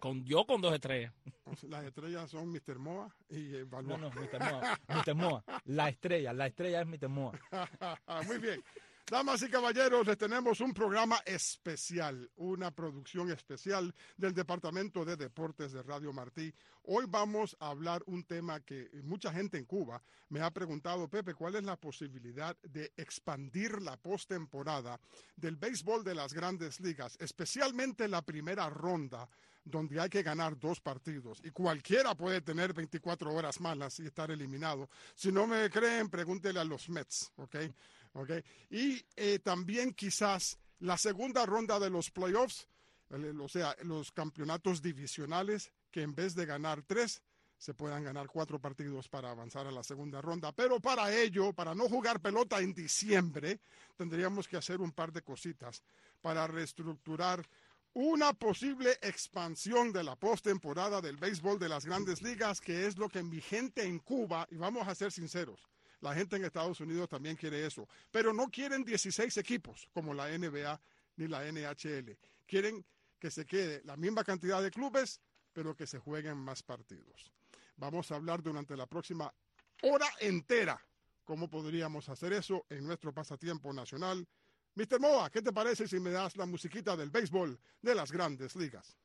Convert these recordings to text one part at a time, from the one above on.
Con 2 estrellas. Las estrellas son Mr. Moa y Balboa. No, Mr. Moa. Mr. Moa. La estrella es Mr. Moa. Muy bien. Damas y caballeros, les tenemos un programa especial, una producción especial del Departamento de Deportes de Radio Martí. Hoy vamos a hablar un tema que mucha gente en Cuba me ha preguntado, Pepe, ¿cuál es la posibilidad de expandir la postemporada del béisbol de las Grandes Ligas, especialmente la primera ronda, donde hay que ganar 2 partidos y cualquiera puede tener 24 horas malas y estar eliminado? Si no me creen, pregúntele a los Mets, ¿ok? Okay. Y también quizás la segunda ronda de los playoffs, o sea, los campeonatos divisionales, que en vez de ganar 3, se puedan ganar 4 partidos para avanzar a la segunda ronda. Pero para ello, para no jugar pelota en diciembre, tendríamos que hacer un par de cositas para reestructurar una posible expansión de la postemporada del béisbol de las Grandes Ligas, que es lo que mi gente en Cuba, y vamos a ser sinceros, la gente en Estados Unidos también quiere eso, pero no quieren 16 equipos como la NBA ni la NHL. Quieren que se quede la misma cantidad de clubes, pero que se jueguen más partidos. Vamos a hablar durante la próxima hora entera cómo podríamos hacer eso en nuestro pasatiempo nacional. Mr. Moa, ¿qué te parece si me das la musiquita del béisbol de las Grandes Ligas?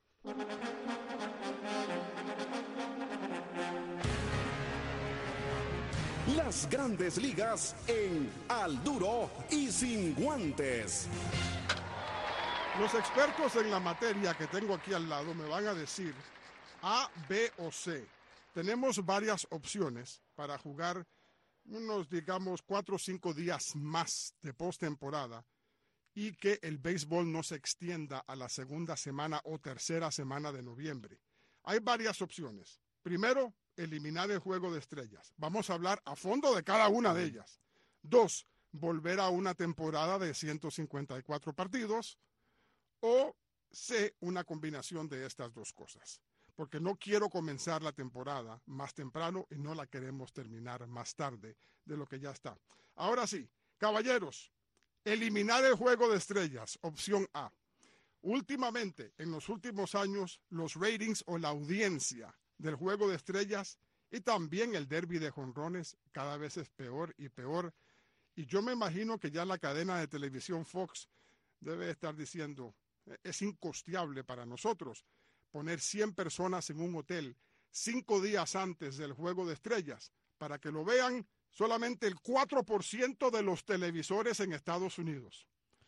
Las Grandes Ligas en Al Duro y Sin Guantes. Los expertos en la materia que tengo aquí al lado me van a decir A, B o C. Tenemos varias opciones para jugar unos, digamos, 4 o 5 días más de postemporada y que el béisbol no se extienda a la segunda semana o tercera semana de noviembre. Hay varias opciones. Primero, eliminar el juego de estrellas. Vamos a hablar a fondo de cada una de ellas. 2, volver a una temporada de 154 partidos. O C, una combinación de estas 2 cosas. Porque no quiero comenzar la temporada más temprano y no la queremos terminar más tarde de lo que ya está. Ahora sí, caballeros, eliminar el juego de estrellas, opción A. Últimamente, en los últimos años, los ratings o la audiencia del juego de estrellas y también el derbi de jonrones cada vez es peor y peor. Y yo me imagino que ya la cadena de televisión Fox debe estar diciendo, es incosteable para nosotros poner 100 personas en un hotel 5 días antes del juego de estrellas para que lo vean solamente el 4% de los televisores en Estados Unidos.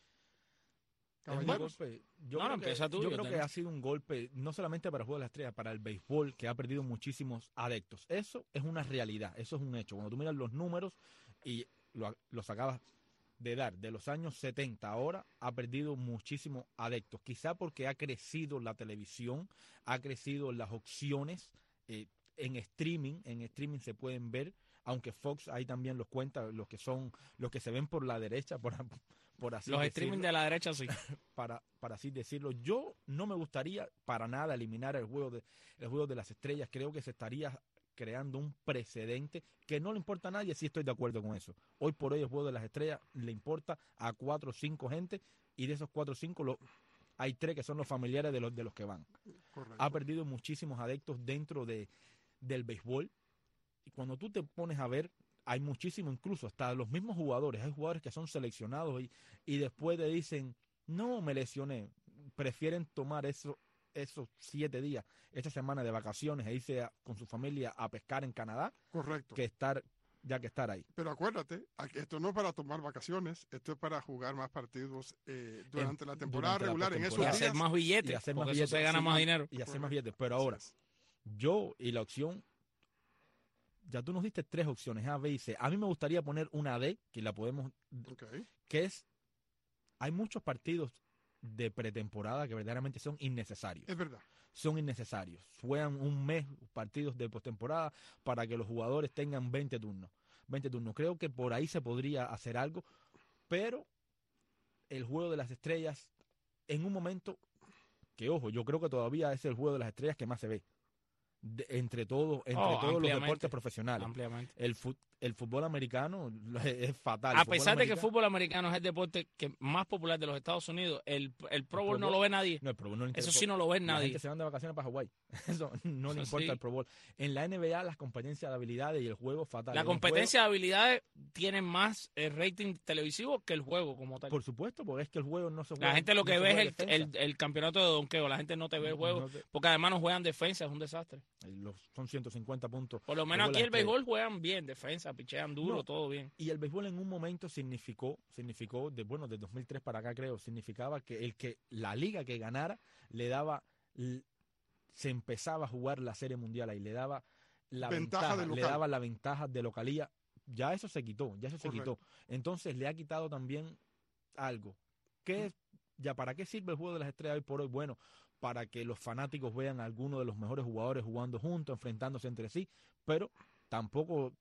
Golpe. Yo creo que ha sido un golpe no solamente para el juego de las estrellas, para el béisbol, que ha perdido muchísimos adeptos. Eso es una realidad, eso es un hecho. Cuando tú miras los números y los acabas de dar, de los años 70 ahora, ha perdido muchísimos adeptos. Quizá porque ha crecido la televisión, ha crecido las opciones en streaming se pueden ver, aunque Fox ahí también los cuenta, los que se ven por la derecha, por así los decirlo. streaming de la derecha sí. para así decirlo. Yo no me gustaría para nada eliminar el juego de las estrellas. Creo que se estaría creando un precedente que no le importa a nadie. Sí, estoy de acuerdo con eso. Hoy por hoy el juego de las estrellas le importa a 4 o 5 gente, y de esos 4 o 5 hay 3 que son los familiares de los que van. Correcto. Ha perdido muchísimos adeptos dentro del béisbol, y cuando tú te pones a ver, hay muchísimo, incluso hasta los mismos jugadores. Hay jugadores que son seleccionados y después te dicen, no, me lesioné. Prefieren tomar esos 7 días, esta semana de vacaciones, e irse con su familia a pescar en Canadá. Correcto. Que estar ahí. Pero acuérdate, esto no es para tomar vacaciones, esto es para jugar más partidos durante la temporada regular, en esos Y días. hacer más billetes, y hacer porque más eso se gana más dinero. Y hacer más billetes. Pero ahora, yo y la opción, ya tú nos diste 3 opciones, A, B y C. A mí me gustaría poner una D, que la podemos, que es, hay muchos partidos de pretemporada que verdaderamente son innecesarios. Es verdad. Son innecesarios. Juegan un mes partidos de postemporada para que los jugadores tengan 20 turnos. Creo que por ahí se podría hacer algo, pero el juego de las estrellas, en un momento que, ojo, yo creo que todavía es el juego de las estrellas que más se ve. Entre todos los deportes profesionales. Ampliamente. el fútbol americano es fatal. A pesar de que el fútbol americano es el deporte que más popular de los Estados Unidos, el Pro Bowl no lo ve nadie. No, el Pro Bowl no le Eso sí no lo ve nadie. La gente se van de vacaciones para Hawái. Eso no le importa sí. el Pro Bowl. En la NBA las competencias de habilidades y el juego fatal. La competencia de habilidades tiene más rating televisivo que el juego como tal. Por supuesto, porque es que el juego no se juega. La gente lo que no ve es el campeonato de donqueo. La gente no te ve el juego porque además no juegan defensa, es un desastre. Son 150 puntos. Por lo menos aquí el béisbol juegan bien, defensa, pichean duro, todo bien. Y el béisbol en un momento significó de 2003 para acá creo, significaba que la liga que ganara le daba, se empezaba a jugar la Serie Mundial ahí, le daba la ventaja de localía. Ya eso se quitó, Entonces le ha quitado también algo. ¿Para qué sirve el juego de las estrellas hoy por hoy? Bueno, para que los fanáticos vean a algunos de los mejores jugadores jugando juntos, enfrentándose entre sí, pero tampoco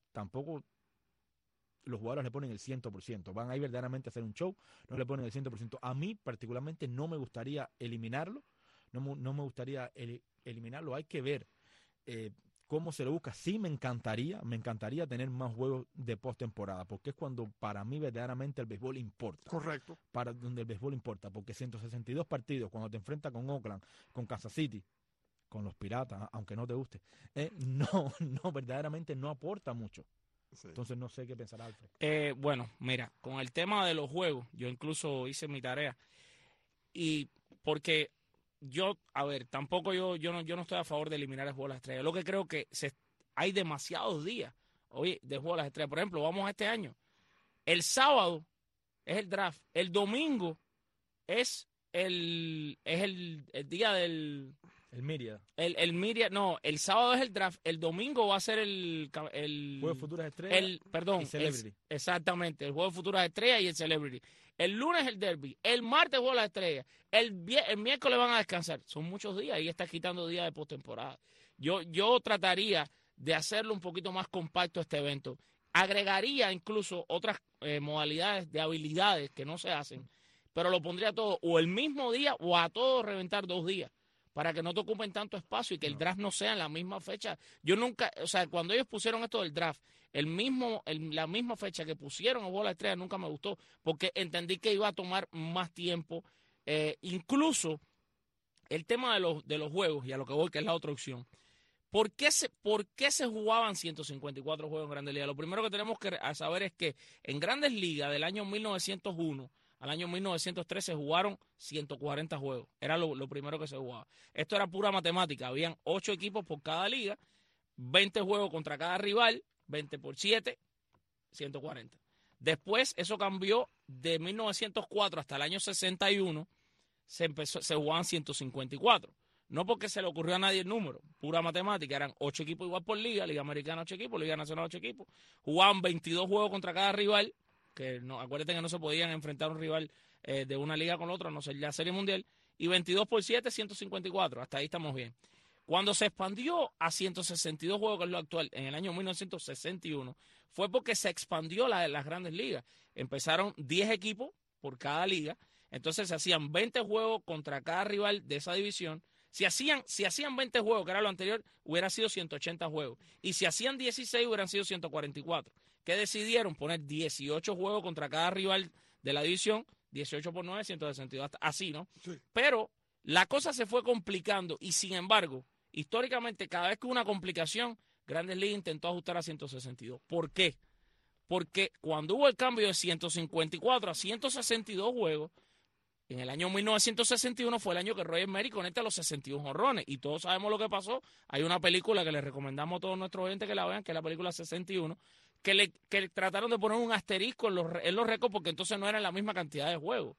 los jugadores le ponen el 100%. Van ahí verdaderamente a hacer un show, no le ponen el 100%. A mí particularmente no me gustaría eliminarlo, no me gustaría eliminarlo. Hay que ver cómo se lo busca. Sí me encantaría tener más juegos de postemporada, porque es cuando para mí verdaderamente el béisbol importa. Correcto. Para donde el béisbol importa, porque 162 partidos, cuando te enfrentas con Oakland, con Kansas City, con los Piratas, aunque no te guste, verdaderamente no aporta mucho. Sí. Entonces no sé qué pensar, Alfred. Bueno, mira, con el tema de los juegos, yo incluso hice mi tarea y porque tampoco yo no estoy a favor de eliminar el juego de las estrellas. Lo que creo que hay demasiados días de juego de las estrellas. Por ejemplo, vamos a este año. El sábado es el draft, el domingo es el día del el Myriad. El Myriad, no, el sábado es el draft, el domingo va a ser el Juego de Futuras Estrellas. Perdón, y Celebrity. Exactamente, el Juego de Futuras Estrellas y el Celebrity. El lunes el Derby, el martes Juego de las Estrellas, el miércoles van a descansar. Son muchos días y está quitando días de postemporada. Yo trataría de hacerlo un poquito más compacto este evento. Agregaría incluso otras modalidades de habilidades que no se hacen, pero lo pondría todo o el mismo día o a todo reventar 2 días, para que no te ocupen tanto espacio y que el draft no sea en la misma fecha. Yo nunca, cuando ellos pusieron esto del draft, la misma fecha que pusieron el Juego de la Estrella nunca me gustó, porque entendí que iba a tomar más tiempo. Incluso el tema de los juegos, y a lo que voy, que es la otra opción. ¿Por qué se jugaban 154 juegos en Grandes Ligas? Lo primero que tenemos que saber es que en Grandes Ligas del año 1901 al año 1903 se jugaron 140 juegos. Era lo primero que se jugaba. Esto era pura matemática. Habían 8 equipos por cada liga, 20 juegos contra cada rival, 20 por 7, 140. Después eso cambió de 1904 hasta el año 61, se jugaban 154. No porque se le ocurrió a nadie el número, pura matemática. Eran 8 equipos igual por liga, Liga Americana 8 equipos, Liga Nacional 8 equipos. Jugaban 22 juegos contra cada rival, que no, acuérdense que no se podían enfrentar a un rival de una liga con la otra, no sé, la Serie Mundial, y 22 por 7, 154, hasta ahí estamos bien. Cuando se expandió a 162 juegos, que es lo actual, en el año 1961, fue porque se expandió las Grandes Ligas. Empezaron 10 equipos por cada liga, entonces se hacían 20 juegos contra cada rival de esa división. Si hacían 20 juegos, que era lo anterior, hubiera sido 180 juegos. Y si hacían 16, hubieran sido 144. ¿Qué decidieron? Poner 18 juegos contra cada rival de la división, 18 por 9, 162, así, ¿no? Sí. Pero la cosa se fue complicando y, sin embargo, históricamente, cada vez que hubo una complicación, Grandes Ligas intentó ajustar a 162. ¿Por qué? Porque cuando hubo el cambio de 154 a 162 juegos, en el año 1961 fue el año que Roger Maris conecta los 61 jonrones. Y todos sabemos lo que pasó. Hay una película que les recomendamos a todos nuestros oyentes que la vean, que es la película 61, que trataron de poner un asterisco en los récords porque entonces no eran la misma cantidad de juegos.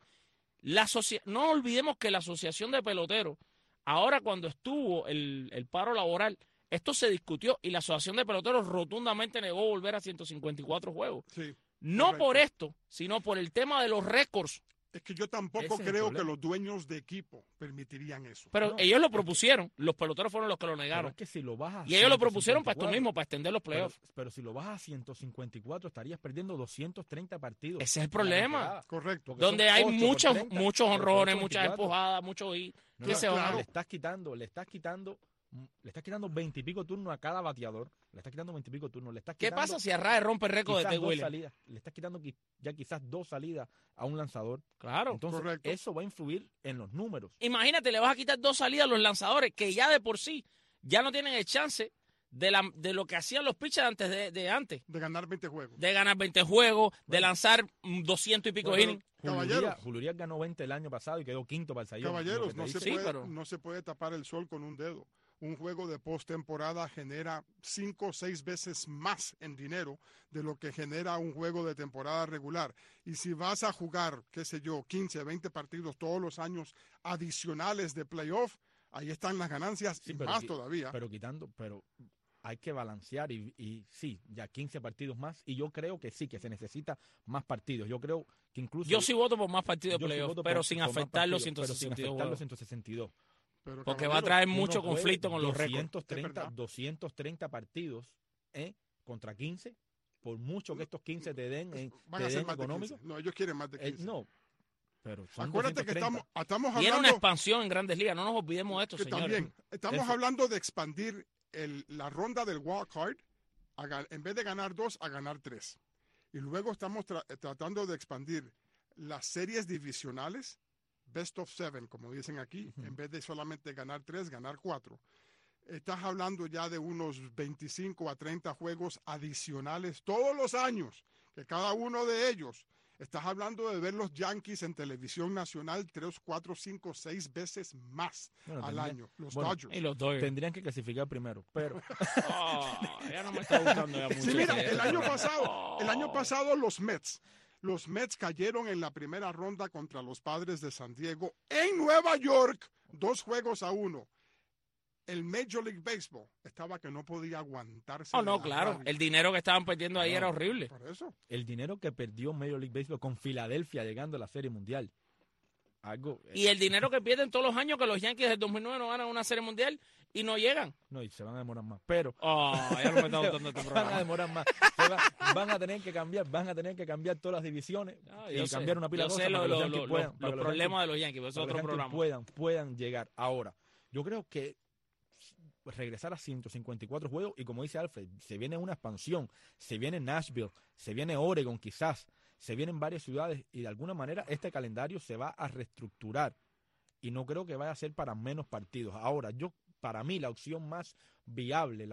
No olvidemos que la Asociación de Peloteros, ahora cuando estuvo el paro laboral, esto se discutió y la Asociación de Peloteros rotundamente negó volver a 154 juegos. Sí, no correcto. Por esto, sino por el tema de los récords. Es que yo tampoco creo que los dueños de equipo permitirían eso. Pero no, ellos lo propusieron, los peloteros fueron los que lo negaron. Es que si lo bajas y ellos lo propusieron para esto mismo, para extender los playoffs. Pero si lo bajas a 154, estarías perdiendo 230 partidos. Ese es el problema. Correcto. Donde hay muchos honrones, muchas empujadas, muchos hits. Le estás quitando Le estás quitando 20 y pico turnos a cada bateador. Le estás quitando 20 y pico turnos. ¿Qué pasa si Arraez rompe el récord de Ted Williams? Le estás quitando ya quizás 2 salidas a un lanzador. Claro. Entonces, correcto. eso va a influir en los números. Imagínate, le vas a quitar 2 salidas a los lanzadores que ya de por sí ya no tienen el chance de lo que hacían los pitchers antes De ganar 20 juegos. de ganar 20 juegos, de lanzar 200 y pico innings. Caballeros. Julio Urias ganó 20 el año pasado y quedó quinto para el Sayón. Caballeros, pero no se puede tapar el sol con un dedo. Un juego de postemporada genera 5 o 6 veces más en dinero de lo que genera un juego de temporada regular. Y si vas a jugar, qué sé yo, 15, 20 partidos todos los años adicionales de playoff, ahí están las ganancias y más todavía. Pero hay que balancear y sí, ya 15 partidos más. Y yo creo que sí, que se necesita más partidos. Yo creo que incluso... Yo sí voto por más partidos de playoff, pero sin afectar los 162. Pero, porque va a traer mucho conflicto con los récords. 230 partidos contra 15, por mucho que estos 15 te den, van a ser más económico. No, ellos quieren más de 15. No, pero son acuérdate 230. que estamos hablando... Y era una expansión en Grandes Ligas, no nos olvidemos de esto, que señores. También, estamos hablando de expandir la ronda del wild card, en vez de ganar 2, a ganar 3. Y luego estamos tratando de expandir las series divisionales, best of 7, como dicen aquí, en vez de solamente ganar 3, ganar 4. Estás hablando ya de unos 25 a 30 juegos adicionales todos los años, que cada uno de ellos, estás hablando de ver los Yankees en televisión nacional 3, 4, 5, 6 veces más al año. Los Dodgers. Y los Dodgers. Tendrían que clasificar primero, pero... Ya no me está gustando ya mucho. Sí, mira, el año pasado los Mets cayeron en la primera ronda contra los Padres de San Diego en Nueva York, 2-1. El Major League Baseball estaba que no podía aguantarse. No, claro. El dinero que estaban perdiendo ahí era horrible. Por eso. El dinero que perdió Major League Baseball con Filadelfia llegando a la Serie Mundial. Y el dinero que pierden todos los años que los Yankees del 2009 no ganan una Serie Mundial y no llegan. No, y se van a demorar más. Pero ya no me está gustando este programa. Van a demorar más. Van a tener que cambiar todas las divisiones y cambiar una pila de cosas para que los Yankees puedan. Los problemas de los Yankees, es otro programa. Puedan llegar. Ahora, yo creo que regresar a 154 juegos y como dice Alfred, se viene una expansión, se viene Nashville, se viene Oregon quizás, se vienen varias ciudades y de alguna manera este calendario se va a reestructurar y no creo que vaya a ser para menos partidos. Ahora, para mí la opción más viable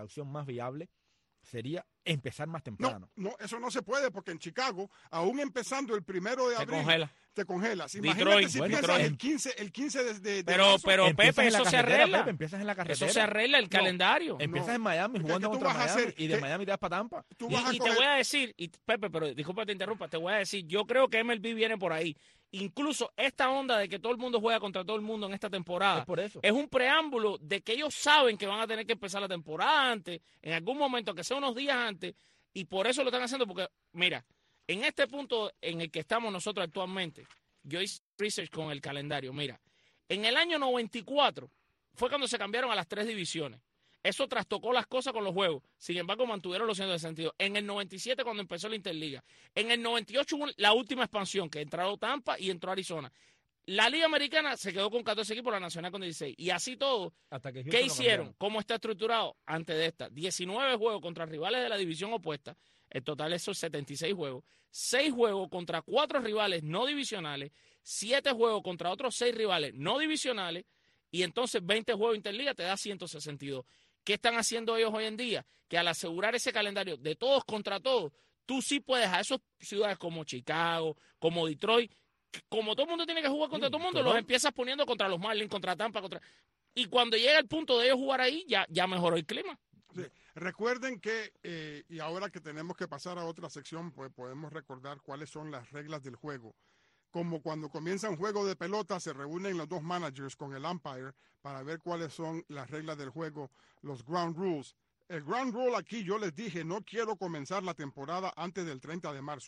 sería empezar más temprano. No, eso no se puede porque en Chicago, aún empezando el 1 de abril, te congelas. Imagínate Detroit, si empiezas el 15 de pero Pepe, eso se arregla. Pepe, empiezas en la carretera. Eso se arregla el calendario. Empiezas en Miami jugando contra Miami y de Miami te vas para Tampa. Y te voy a decir, Pepe, pero disculpa que te interrumpa, te voy a decir, yo creo que MLB viene por ahí. Incluso esta onda de que todo el mundo juega contra todo el mundo en esta temporada es un preámbulo de que ellos saben que van a tener que empezar la temporada antes, en algún momento, que sea unos días antes, y por eso lo están haciendo, porque, mira, en este punto en el que estamos nosotros actualmente, yo hice research con el calendario, mira, en el año 94 fue cuando se cambiaron a las 3 divisiones. Eso trastocó las cosas con los juegos. Sin embargo, mantuvieron los 162. En el 97, cuando empezó la Interliga. En el 98 hubo la última expansión, que entró Tampa y entró Arizona. La Liga Americana se quedó con 14 equipos, la Nacional con 16. Y así todo, ¿qué hicieron? ¿Cómo está estructurado antes de esta? 19 juegos contra rivales de la división opuesta. El total esos 76 juegos. 6 juegos contra 4 rivales no divisionales. 7 juegos contra otros 6 rivales no divisionales. Y entonces 20 juegos Interliga te da 162. ¿Qué están haciendo ellos hoy en día? Que al asegurar ese calendario de todos contra todos, tú sí puedes a esas ciudades como Chicago, como Detroit, como todo el mundo tiene que jugar contra todo el mundo, los empiezas poniendo contra los Marlins, contra Tampa, y cuando llega el punto de ellos jugar ahí, ya mejoró el clima. Sí. Recuerden que, y ahora que tenemos que pasar a otra sección, pues podemos recordar cuáles son las reglas del juego. Como cuando comienza un juego de pelota, se reúnen los 2 managers con el umpire para ver cuáles son las reglas del juego, los ground rules. El ground rule aquí, yo les dije, no quiero comenzar la temporada antes del 30 de marzo.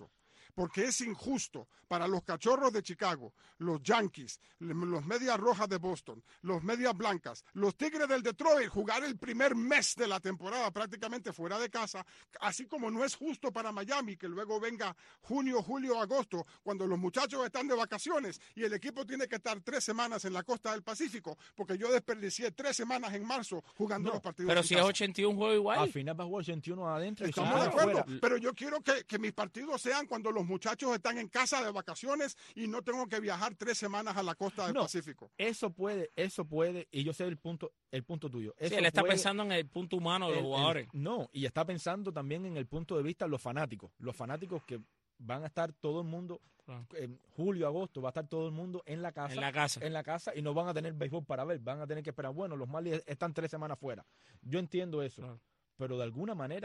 porque es injusto para los Cachorros de Chicago, los Yankees, los Medias Rojas de Boston, los Medias Blancas, los Tigres del Detroit, jugar el primer mes de la temporada prácticamente fuera de casa, así como no es justo para Miami que luego venga junio, julio, agosto, cuando los muchachos están de vacaciones y el equipo tiene que estar 3 semanas en la costa del Pacífico, porque yo desperdicié 3 semanas en marzo jugando los partidos. Pero si es 81 juego igual. Al final va a jugar 81 adentro. Estamos de acuerdo, pero yo quiero que mis partidos sean cuando los muchachos están en casa de vacaciones y no tengo que viajar 3 semanas a la costa del Pacífico. Eso puede, y yo sé el punto tuyo. Sí, él está pensando en el punto humano de los jugadores. Y está pensando también en el punto de vista de los fanáticos que van a estar todo el mundo, en julio, agosto, va a estar todo el mundo en la casa y no van a tener béisbol para ver, van a tener que esperar. Bueno, los Marlins están 3 semanas fuera. Yo entiendo eso. Claro. Pero de alguna manera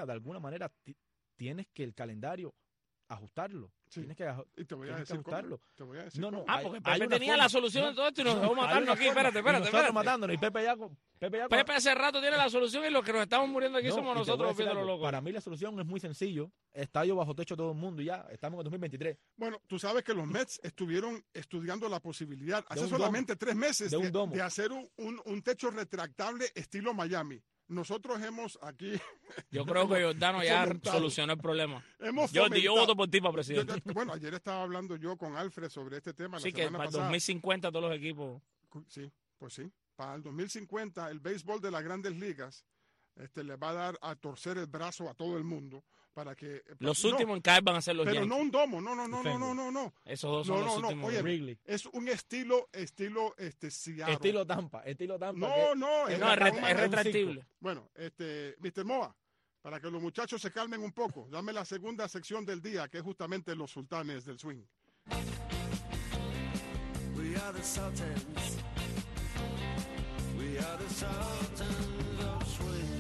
tienes que el calendario ajustarlo. Sí. Tienes que ajustarlo. Te voy a decir porque Pepe tenía la solución de todo esto y nos dejó matando aquí. Espérate. Matándonos y Pepe hace rato tiene la solución y los que nos estamos muriendo aquí somos nosotros viendo los locos. Para mí la solución es muy sencillo. Estadio bajo techo todo el mundo y ya. Estamos en 2023. Bueno, tú sabes que los Mets estuvieron estudiando la posibilidad hace solamente 3 meses de hacer un techo retractable estilo Miami. Nosotros hemos aquí... Yo creo que Giordano ya solucionó el problema. Yo voto por ti para presidente. Bueno, ayer estaba hablando yo con Alfred sobre este tema. Sí, que para el 2050 todos los equipos... Sí, pues sí. Para el 2050 el béisbol de las Grandes Ligas le va a dar a torcer el brazo a todo el mundo para que... Los últimos en caer van a ser los Yankees. Pero no un domo, no. Esos dos son los últimos. Oye, Wrigley. es un estilo Seattle. Estilo Tampa. No, es retractible. Bueno, Mr. Moa, para que los muchachos se calmen un poco, dame la segunda sección del día, que es justamente los sultanes del swing. We are the Sultans. We are the Sultans of Swing.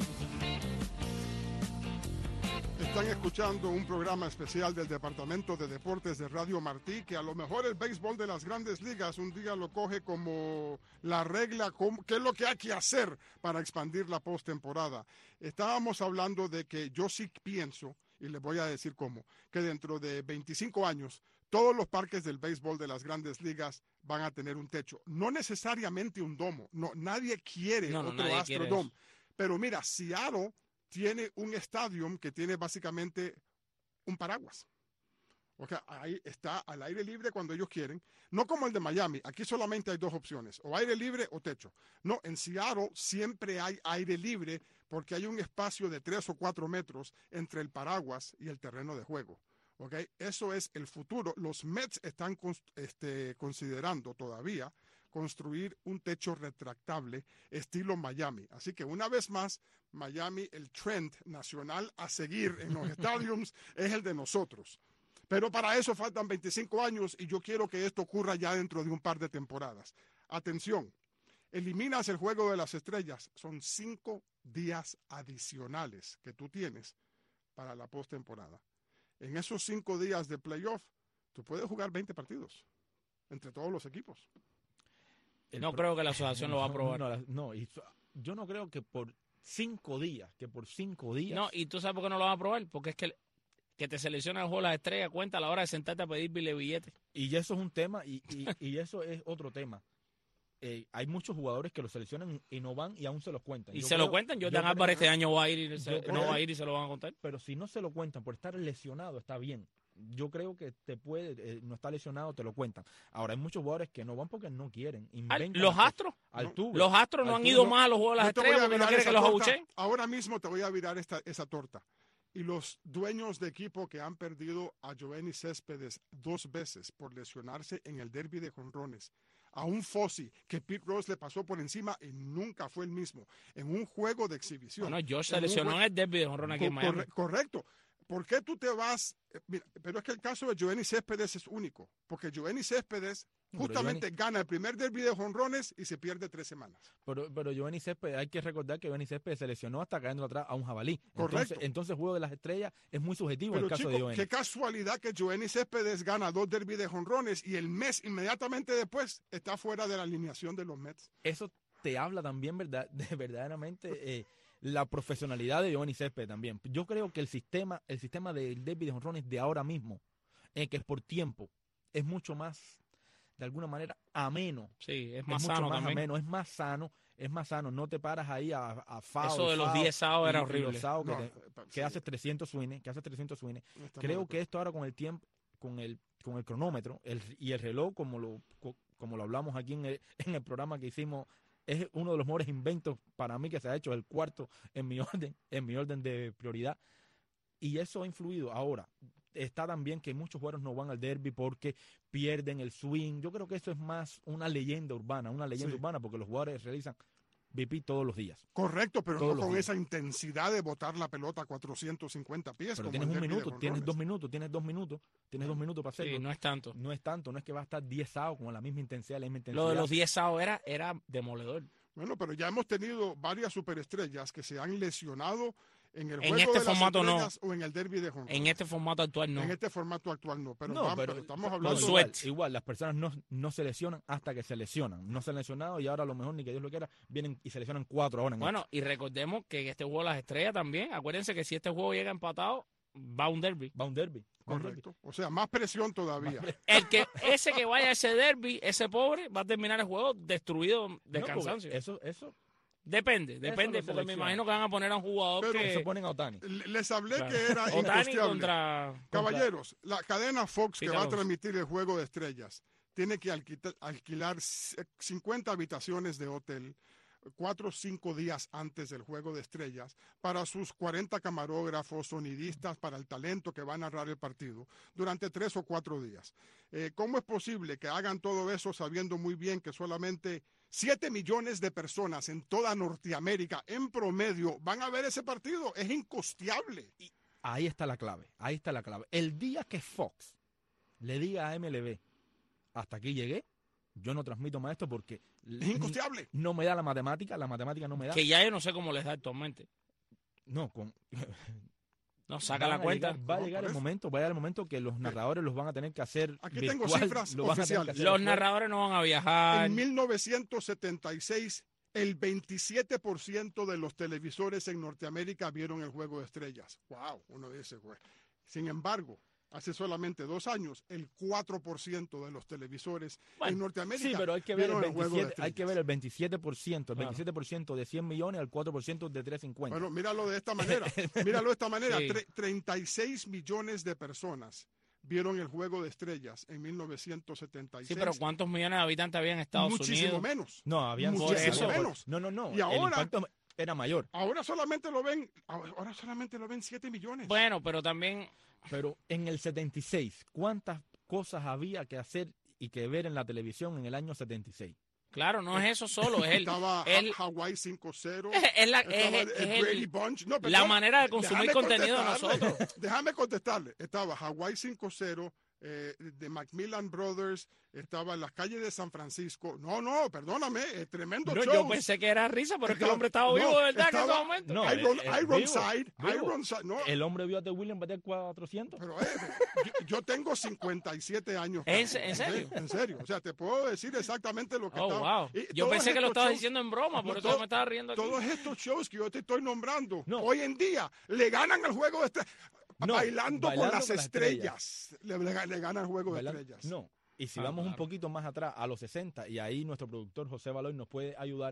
Están escuchando un programa especial del Departamento de Deportes de Radio Martí, que a lo mejor el béisbol de las Grandes Ligas un día lo coge como la regla, qué es lo que hay que hacer para expandir la postemporada. Estábamos hablando de que yo sí pienso, y les voy a decir cómo, que dentro de 25 años todos los parques del béisbol de las Grandes Ligas van a tener un techo. No necesariamente un domo. No, nadie quiere otro Astrodome. Pero mira, Seattle tiene un estadio que tiene básicamente un paraguas. O sea, ahí está al aire libre cuando ellos quieren. No como el de Miami. Aquí solamente hay 2 opciones. O aire libre o techo. No, en Seattle siempre hay aire libre porque hay un espacio de 3 o 4 metros entre el paraguas y el terreno de juego. Okay, eso es el futuro. Los Mets están considerando todavía construir un techo retractable estilo Miami. Así que una vez más, Miami, el trend nacional a seguir en los estadios es el de nosotros. Pero para eso faltan 25 años y yo quiero que esto ocurra ya dentro de un par de temporadas. Atención, eliminas el juego de las estrellas. Son 5 días adicionales que tú tienes para la postemporada. En esos 5 días de playoff, tú puedes jugar 20 partidos entre todos los equipos. No creo que la asociación lo va a aprobar. Yo no creo que por 5 días, No, y tú sabes por qué no lo va a aprobar, porque es que te selecciona el juego de las estrellas cuenta a la hora de sentarte a pedir billetes. Y eso es un tema, y eso es otro tema. Hay muchos jugadores que lo seleccionan y no van y aún se los cuentan. Y lo cuentan. Jordan Álvarez este año va a ir y no va a ir y se lo van a contar. Pero si no se lo cuentan por estar lesionado, está bien. Yo creo que no está lesionado, te lo cuentan. Ahora hay muchos jugadores que no van porque no quieren. ¿Los Astros? Los Astros no han ido más a los juegos de las estrellas porque no quieren que los abuchen. Ahora mismo te voy a virar esa torta. Y los dueños de equipo que han perdido a Yoenis Céspedes 2 veces por lesionarse en el derbi de jonrones, a un Fossi que Pete Rose le pasó por encima y nunca fue el mismo, en un juego de exhibición. Bueno, Josh se lesionó en el derbi de jonrones aquí en Miami. Correcto. ¿Por qué tú te vas? Mira, pero es que el caso de Yoenis Céspedes es único, porque Yoenis Céspedes justamente gana el primer derbi de jonrones y se pierde 3 semanas. Pero Yoenis Céspedes, hay que recordar que Yoenis Céspedes se lesionó hasta cayendo atrás a un jabalí. Correcto. Entonces el juego de las estrellas es muy subjetivo pero en el caso de Yoenis. Qué casualidad que Yoenis Céspedes gana 2 derbi de jonrones y el mes inmediatamente después está fuera de la alineación de los Mets. Eso te habla también verdaderamente la profesionalidad de Yoenis Céspedes también. Yo creo que el sistema del derbi de jonrones de ahora mismo en que es por tiempo, es mucho más, de alguna manera, ameno. Sí, es más sano también. Ameno, es más sano, no te paras ahí a foul. Eso de los 10 saos era horrible. Que haces 300 swings, Creo que esto ahora con el tiempo, con el cronómetro y el reloj, como lo hablamos aquí en el programa que hicimos, es uno de los mejores inventos para mí que se ha hecho, el cuarto en mi orden de prioridad. Y eso ha influido. Ahora, está también que muchos jugadores no van al derby porque pierden el swing. Yo creo que eso es más una leyenda urbana, porque los jugadores realizan BP todos los días. Correcto, pero no con esa intensidad de botar la pelota a 450 pies. Pero tienes un minuto, tienes 2 minutos para hacerlo. Sí, no es tanto. No es que va a estar 10 saos con la misma intensidad, Lo de los 10 saos era demoledor. Bueno, pero ya hemos tenido varias superestrellas que se han lesionado en el juego este de formato las estrellas o en el derby de home run. En este formato actual no. En este formato actual no, pero estamos hablando igual, las personas no se lesionan hasta que se lesionan. No se han lesionado y ahora a lo mejor ni que Dios lo quiera, vienen y se lesionan 4 ahora. Y recordemos que en este juego de las estrellas también, acuérdense que si este juego llega empatado, va a un derby. Correcto. O sea, más presión todavía. Ese que vaya a ese derby, ese pobre, va a terminar el juego destruido de cansancio. Eso Depende, porque me imagino que van a poner a un jugador que se ponen a Ohtani. Les hablé que era Ohtani incosteable. Caballeros, la cadena Fox que va a transmitir el juego de estrellas tiene que alquilar 50 habitaciones de hotel 4 o 5 días antes del juego de estrellas para sus 40 camarógrafos, sonidistas, para el talento que va a narrar el partido durante 3 o 4 días. ¿Cómo es posible que hagan todo eso sabiendo muy bien que solamente 7 millones de personas en toda Norteamérica en promedio van a ver ese partido? Es incosteable. Y ahí está la clave. El día que Fox le diga a MLB, hasta aquí llegué, yo no transmito más esto porque es incosteable. No me da la matemática no me da. Que ya yo no sé cómo les da actualmente. No, no, saca la cuenta. Va a llegar el momento que los narradores los van a tener que hacer. Aquí tengo cifras oficiales. Los narradores no van a viajar. En 1976, el 27% de los televisores en Norteamérica vieron el juego de estrellas. Wow, uno dice, güey. Sin embargo, hace solamente 2 años, el 4% de los televisores en Norteamérica. Sí, pero hay que ver el 27%. El 27% de 100 millones al 4% de 350. Bueno, míralo de esta manera. 36 millones de personas vieron el juego de estrellas en 1976. Sí, pero ¿cuántos millones de habitantes había en Estados Unidos? Muchísimo menos. No, habían muchísimo menos. No. Y ahora, el impacto era mayor. Ahora solamente lo ven 7 millones. Bueno, pero también... Pero en el 76, ¿cuántas cosas había que hacer y que ver en la televisión en el año 76? Claro, no es eso solo, es estaba Hawaii 5-0. Es el Brady Bunch. No, perdón, la manera de consumir contenido de nosotros. Déjame contestarle. Estaba Hawaii 5-0, de Macmillan Brothers, estaba en las calles de San Francisco. No, perdóname, tremendo show. Yo pensé que era risa, pero es que el hombre estaba vivo de verdad en ese momento. No, Ironside. No. El hombre vio a The Williams bater 400. Pero yo tengo 57 años. ¿En serio? En serio. O sea, te puedo decir exactamente lo que estaba. Wow. Yo pensé que lo estabas diciendo en broma, por eso me estaba riendo aquí. Todos estos shows que yo te estoy nombrando, hoy en día, le ganan al juego de bailando con las estrellas. Le gana el juego de estrellas. No. Y si vamos un poquito más atrás, a los 60, y ahí nuestro productor José Baloy nos puede ayudar.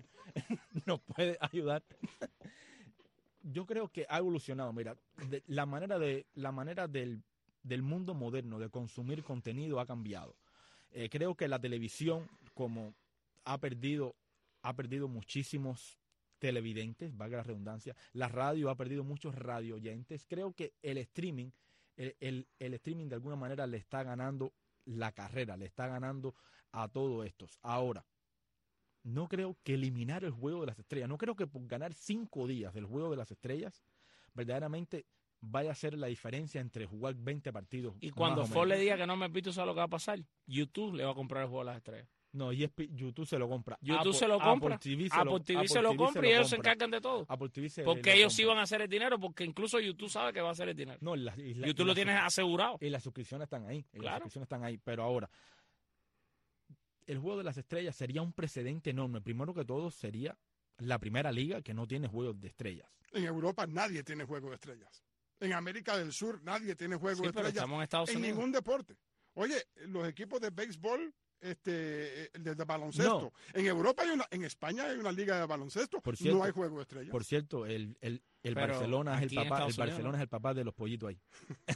Yo creo que ha evolucionado. Mira, la manera del mundo moderno de consumir contenido ha cambiado. Creo que la televisión, como ha perdido muchísimos televidentes, valga la redundancia. La radio ha perdido muchos radio oyentes. Creo que el streaming de alguna manera le está ganando la carrera, le está ganando a todos estos. Ahora, no creo que eliminar el juego de las estrellas, no creo que por ganar 5 días del juego de las estrellas, verdaderamente vaya a ser la diferencia entre jugar 20 partidos. Y cuando Ford le diga que no me pito, ¿sabes lo que va a pasar? YouTube le va a comprar el juego de las estrellas. No, YouTube se lo compra. Apple se lo compra. Apple TV se lo compra y ellos se encargan de todo. Porque ellos sí van a hacer el dinero, porque incluso YouTube sabe que va a hacer el dinero. No, YouTube lo tienes asegurado. Y las suscripciones están ahí. Claro. Pero ahora, el juego de las estrellas sería un precedente enorme. Primero que todo, sería la primera liga que no tiene juegos de estrellas. En Europa nadie tiene juego de estrellas. En América del Sur nadie tiene juego de pero estrellas estamos en Estados en Unidos. ningún deporte. Oye, los equipos de béisbol, de baloncesto. No. En Europa en España hay una liga de baloncesto. Por cierto, no hay juego de estrellas. Por cierto, el Pero Barcelona es el aquí en papá, Estados Unidos, ¿no? es el papá de los pollitos ahí.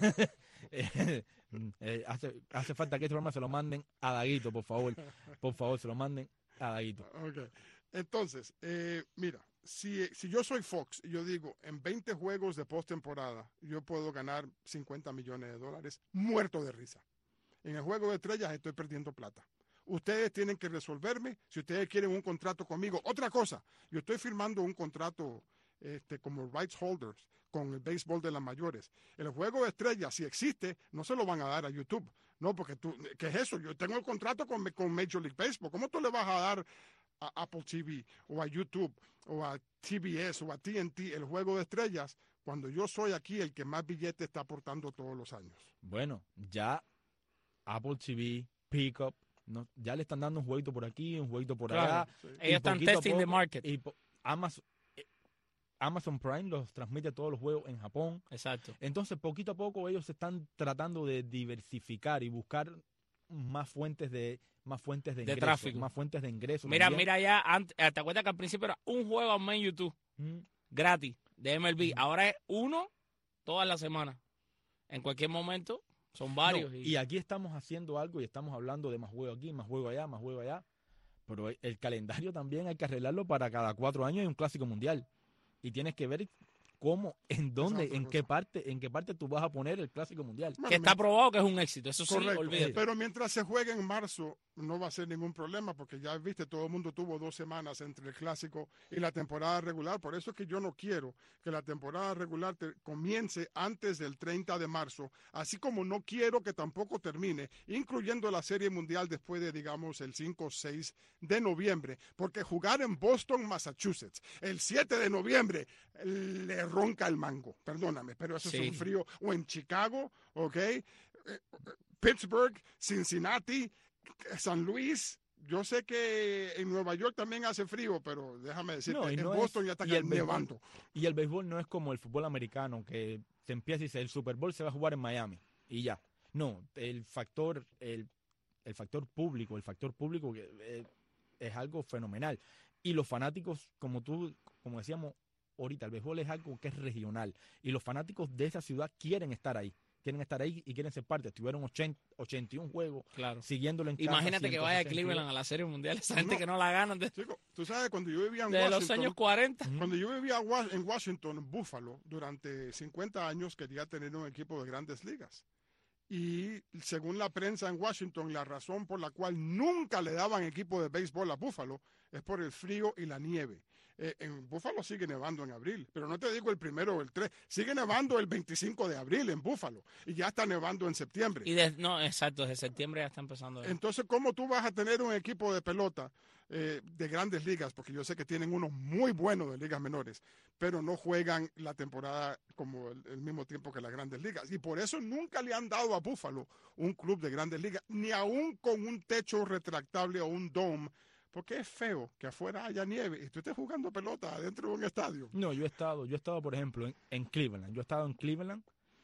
Hace falta que este programa se lo manden a Daguito, por favor. Por favor, se lo manden a Daguito. Okay. Entonces, mira, si yo soy Fox y yo digo, en 20 juegos de postemporada, yo puedo ganar $50 millones muerto de risa. En el juego de estrellas estoy perdiendo plata. Ustedes tienen que resolverme si ustedes quieren un contrato conmigo. Otra cosa, yo estoy firmando un contrato como rights holders con el béisbol de las mayores. El juego de estrellas, si existe, no se lo van a dar a YouTube. No, porque ¿qué es eso? Yo tengo el contrato con Major League Baseball. ¿Cómo tú le vas a dar a Apple TV o a YouTube o a TBS o a TNT el juego de estrellas cuando yo soy aquí el que más billetes está aportando todos los años? Bueno, ya Apple TV, Pickup, ya le están dando un jueguito por aquí, un jueguito por allá. Sí. Ellos están testing the market. Y Amazon Prime los transmite todos los juegos en Japón. Exacto. Entonces, poquito a poco ellos están tratando de diversificar y buscar más fuentes de ingresos, tráfico, más fuentes de ingresos. Mira ya, ¿te acuerdas que al principio era un juego al mes en YouTube? Gratis, de MLB. Ahora es uno todas las semanas. En cualquier momento, son varios. Y aquí estamos haciendo algo y estamos hablando de más juego aquí, más juego allá, más juego allá. Pero el calendario también hay que arreglarlo para cada 4 años hay un clásico mundial. Y tienes que ver cómo, en dónde, en qué parte tú vas a poner el clásico mundial. Que está probado que es un éxito, eso Correcto. sí, olvídate. Pero mientras se juegue en marzo, no va a ser ningún problema, porque ya viste, todo el mundo tuvo 2 semanas entre el clásico y la temporada regular. Por eso es que yo no quiero que la temporada regular comience antes del 30 de marzo, así como no quiero que tampoco termine, incluyendo la Serie Mundial después de, digamos, el 5 o 6 de noviembre, porque jugar en Boston, Massachusetts, el 7 de noviembre, le ronca el mango, perdóname, pero eso es un frío, o en Chicago, ¿ok? Pittsburgh, Cincinnati, San Luis. Yo sé que en Nueva York también hace frío, pero déjame decirte, en Boston ya está nevando. Y el béisbol no es como el fútbol americano, que se empieza y dice, el Super Bowl se va a jugar en Miami, y ya. No, el factor público que, es algo fenomenal. Y los fanáticos, como decíamos ahorita, el béisbol es algo que es regional. Y los fanáticos de esa ciudad quieren estar ahí y quieren ser parte. Estuvieron 81 juegos siguiéndolo en casa. Imagínate que vaya a Cleveland a la Serie Mundial, esa gente que no la ganan. Chico, tú sabes, cuando yo vivía en Washington, los años 40. Cuando yo vivía en Washington, en Buffalo, durante 50 años quería tener un equipo de grandes ligas. Y según la prensa en Washington, la razón por la cual nunca le daban equipo de béisbol a Buffalo es por el frío y la nieve. En Búfalo sigue nevando en abril, pero no te digo el 1 o el 3, sigue nevando el 25 de abril en Búfalo y ya está nevando en septiembre. Exacto, desde septiembre ya está empezando. Entonces, ¿cómo tú vas a tener un equipo de pelota de grandes ligas? Porque yo sé que tienen unos muy buenos de ligas menores, pero no juegan la temporada como el mismo tiempo que las grandes ligas. Y por eso nunca le han dado a Búfalo un club de grandes ligas, ni aún con un techo retractable o un dome. Porque es feo que afuera haya nieve y tú estés jugando pelota adentro de un estadio. No, yo he estado, por ejemplo, en Cleveland. Yo he estado en Cleveland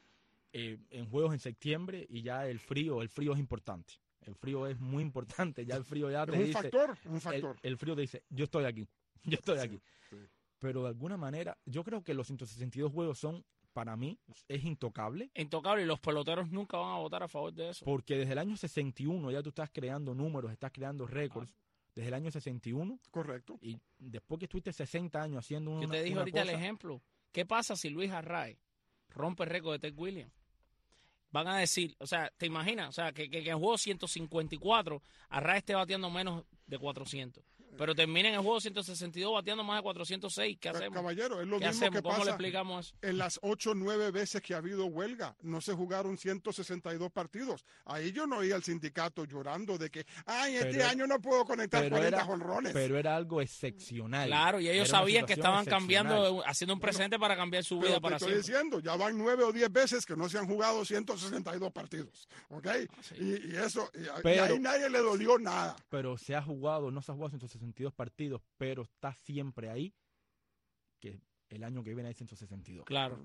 en juegos en septiembre y ya el frío es importante. El frío es muy importante. Ya el frío ya te dice... Un factor. El frío te dice, yo estoy aquí. Sí. Pero de alguna manera, yo creo que los 162 juegos son, para mí, es intocable. Intocable, y los peloteros nunca van a votar a favor de eso. Porque desde el año 61 ya tú estás creando números, estás creando récords. Desde el año 61. Correcto. Y después que estuviste 60 años haciendo una Yo te dije ahorita el ejemplo. ¿Qué pasa si Luis Arraez rompe el récord de Ted Williams? Van a decir, o sea, ¿te imaginas? O sea, que en el juego 154 Arraez esté bateando menos de 400. Pero termina en el juego 162 bateando más de 406. ¿Qué hacemos? Caballero, es lo ¿Qué mismo hacemos? que ¿Cómo pasa le explicamos eso? En las 8 o 9 veces que ha habido huelga. No se jugaron 162 partidos. Ahí yo no oí al sindicato llorando de que, este año no puedo conectar 40 jonrones. Pero era algo excepcional. Claro, y ellos sabían que estaban cambiando, haciendo un presente para cambiar su vida para siempre. Estoy diciendo, ya van 9 o 10 veces que no se han jugado 162 partidos. ¿Ok? Sí. Y eso, y ahí nadie le dolió nada. Pero no se ha jugado 162 partidos, pero está siempre ahí, que el año que viene hay 162. Claro.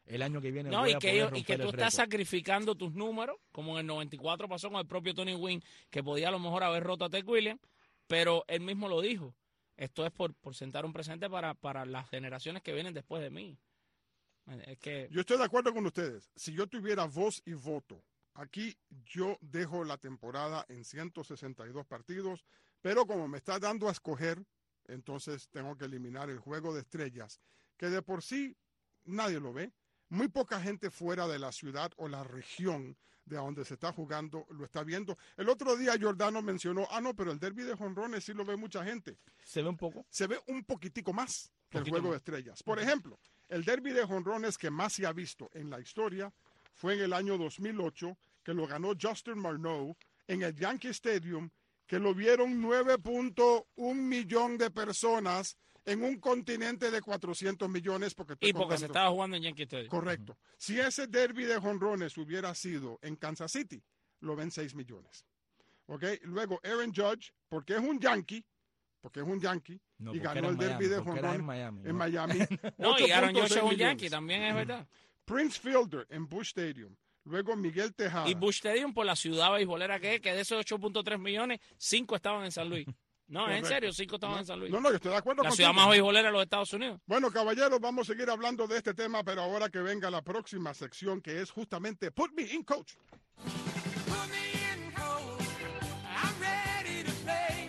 el año que viene no, voy y a que poder y romper que tú el estás récord. sacrificando tus números, como en el 94 pasó con el propio Tony Gwynn, que podía a lo mejor haber roto a Ted Williams, pero él mismo lo dijo. Esto es por sentar un presente para las generaciones que vienen después de mí. Es que Yo estoy de acuerdo con ustedes. Si yo tuviera voz y voto, aquí yo dejo la temporada en 162 partidos, pero como me está dando a escoger, entonces tengo que eliminar el juego de estrellas, que de por sí nadie lo ve. Muy poca gente fuera de la ciudad o la región de donde se está jugando lo está viendo. El otro día Giordano mencionó, no, pero el derbi de jonrones sí lo ve mucha gente. ¿Se ve un poco? Se ve un poquitico más que el Poquito juego más. de estrellas. Por ejemplo, el derbi de jonrones que más se ha visto en la historia fue en el año 2008, que lo ganó Justin Morneau en el Yankee Stadium, que lo vieron 9.1 millón de personas en un continente de 400 millones. Porque se estaba jugando en Yankee Stadium. Correcto. Si ese derbi de jonrones hubiera sido en Kansas City, lo ven 6 millones. ¿Ok? Luego Aaron Judge, porque es un Yankee, No, y porque ganó era el en derbi Miami, de porque era jonrones en Miami. en ¿no? Miami. No, y Aaron 8.6 Judge es un millones. Yankee, también es verdad. Prince Fielder en Busch Stadium. Luego Miguel Tejada. Y Busch Stadium por la ciudad beisbolera que de esos 8.3 millones, 5 estaban en San Luis. No, en Correcto. serio, 5 estaban en San Luis. No, yo estoy de acuerdo La contigo. ciudad más beisbolera de los Estados Unidos. Bueno, caballeros, vamos a seguir hablando de este tema, pero ahora que venga la próxima sección, que es justamente Put Me in Coach. Put me in, coach. I'm ready to play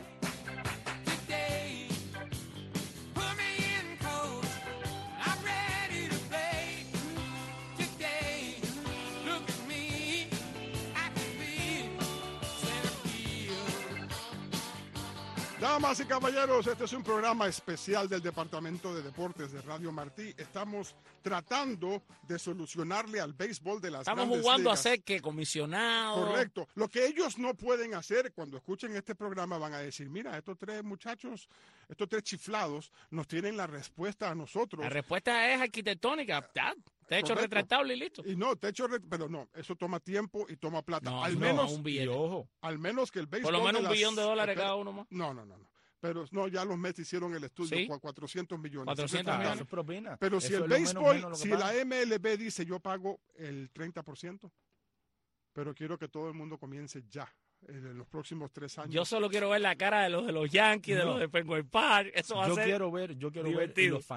today. Put me in, coach. I'm ready to play today. Look at me. I can be center field. Damas y caballeros, este es un programa especial del Departamento de Deportes de Radio Martí. Estamos tratando de solucionarle al béisbol de las Estamos grandes jugando ligas. a ser que comisionado. Correcto. Lo que ellos no pueden hacer cuando escuchen este programa van a decir, mira, estos tres muchachos, estos tres chiflados nos tienen la respuesta a nosotros. La respuesta es arquitectónica. Ya, techo Correcto. retractable y listo. Y no, pero no, eso toma tiempo y toma plata. No, al no, menos un billete. Y ojo, al menos que el béisbol Por lo menos de $1 billón cada uno más. No. Pero no, ya los Mets hicieron el estudio ¿Sí? con 400 millones. 400 Eso está millones. eso es propina. Pero si Eso el es lo menos béisbol, lo que si paga. la MLB dice yo pago el 30%, pero quiero que todo el mundo comience ya, en los próximos 3 años. Yo solo quiero ver la cara de los Yankees, de No. los de Fenway Park. Eso va a Yo ser. quiero ver divertido. los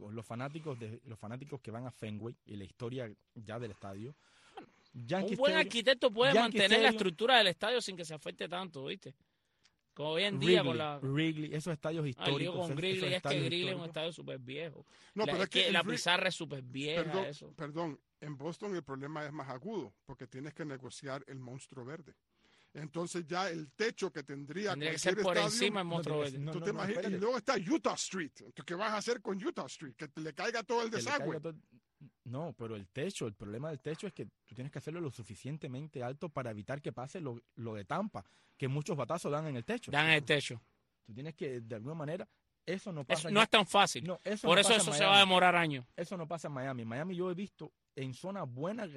fanáticos que van a Fenway y la historia ya del estadio. Yankee Un buen Stadium, arquitecto puede Yankee mantener la Stadium, estructura del estadio sin que se afecte tanto, ¿viste? Como hoy en día con la. Wrigley, esos estadios Ay, históricos. digo, con esos Wrigley, es que estadios Wrigley es un históricos. estadio súper viejo. No, pero es que la el pizarra es súper vieja, eso. Perdón, en Boston el problema es más agudo, porque tienes que negociar el monstruo verde. Entonces ya el techo que tendría Tendría que ser cualquier por estadio, encima el monstruo verde. no, tú no, te no, imaginas, y espérate. luego está Utah Street. Entonces, ¿qué vas a hacer con Utah Street? Que le caiga todo el Que le desagüe. caiga todo- No, pero el problema del techo es que tú tienes que hacerlo lo suficientemente alto para evitar que pase lo de Tampa, que muchos batazos dan en el techo. Dan en el techo. Tú tienes que, de alguna manera, eso no Eso pasa. no es tan fácil. No, eso Por no eso pasa eso en se va a Miami. demorar años. Eso no pasa en Miami. En Miami yo he visto en zonas buenas,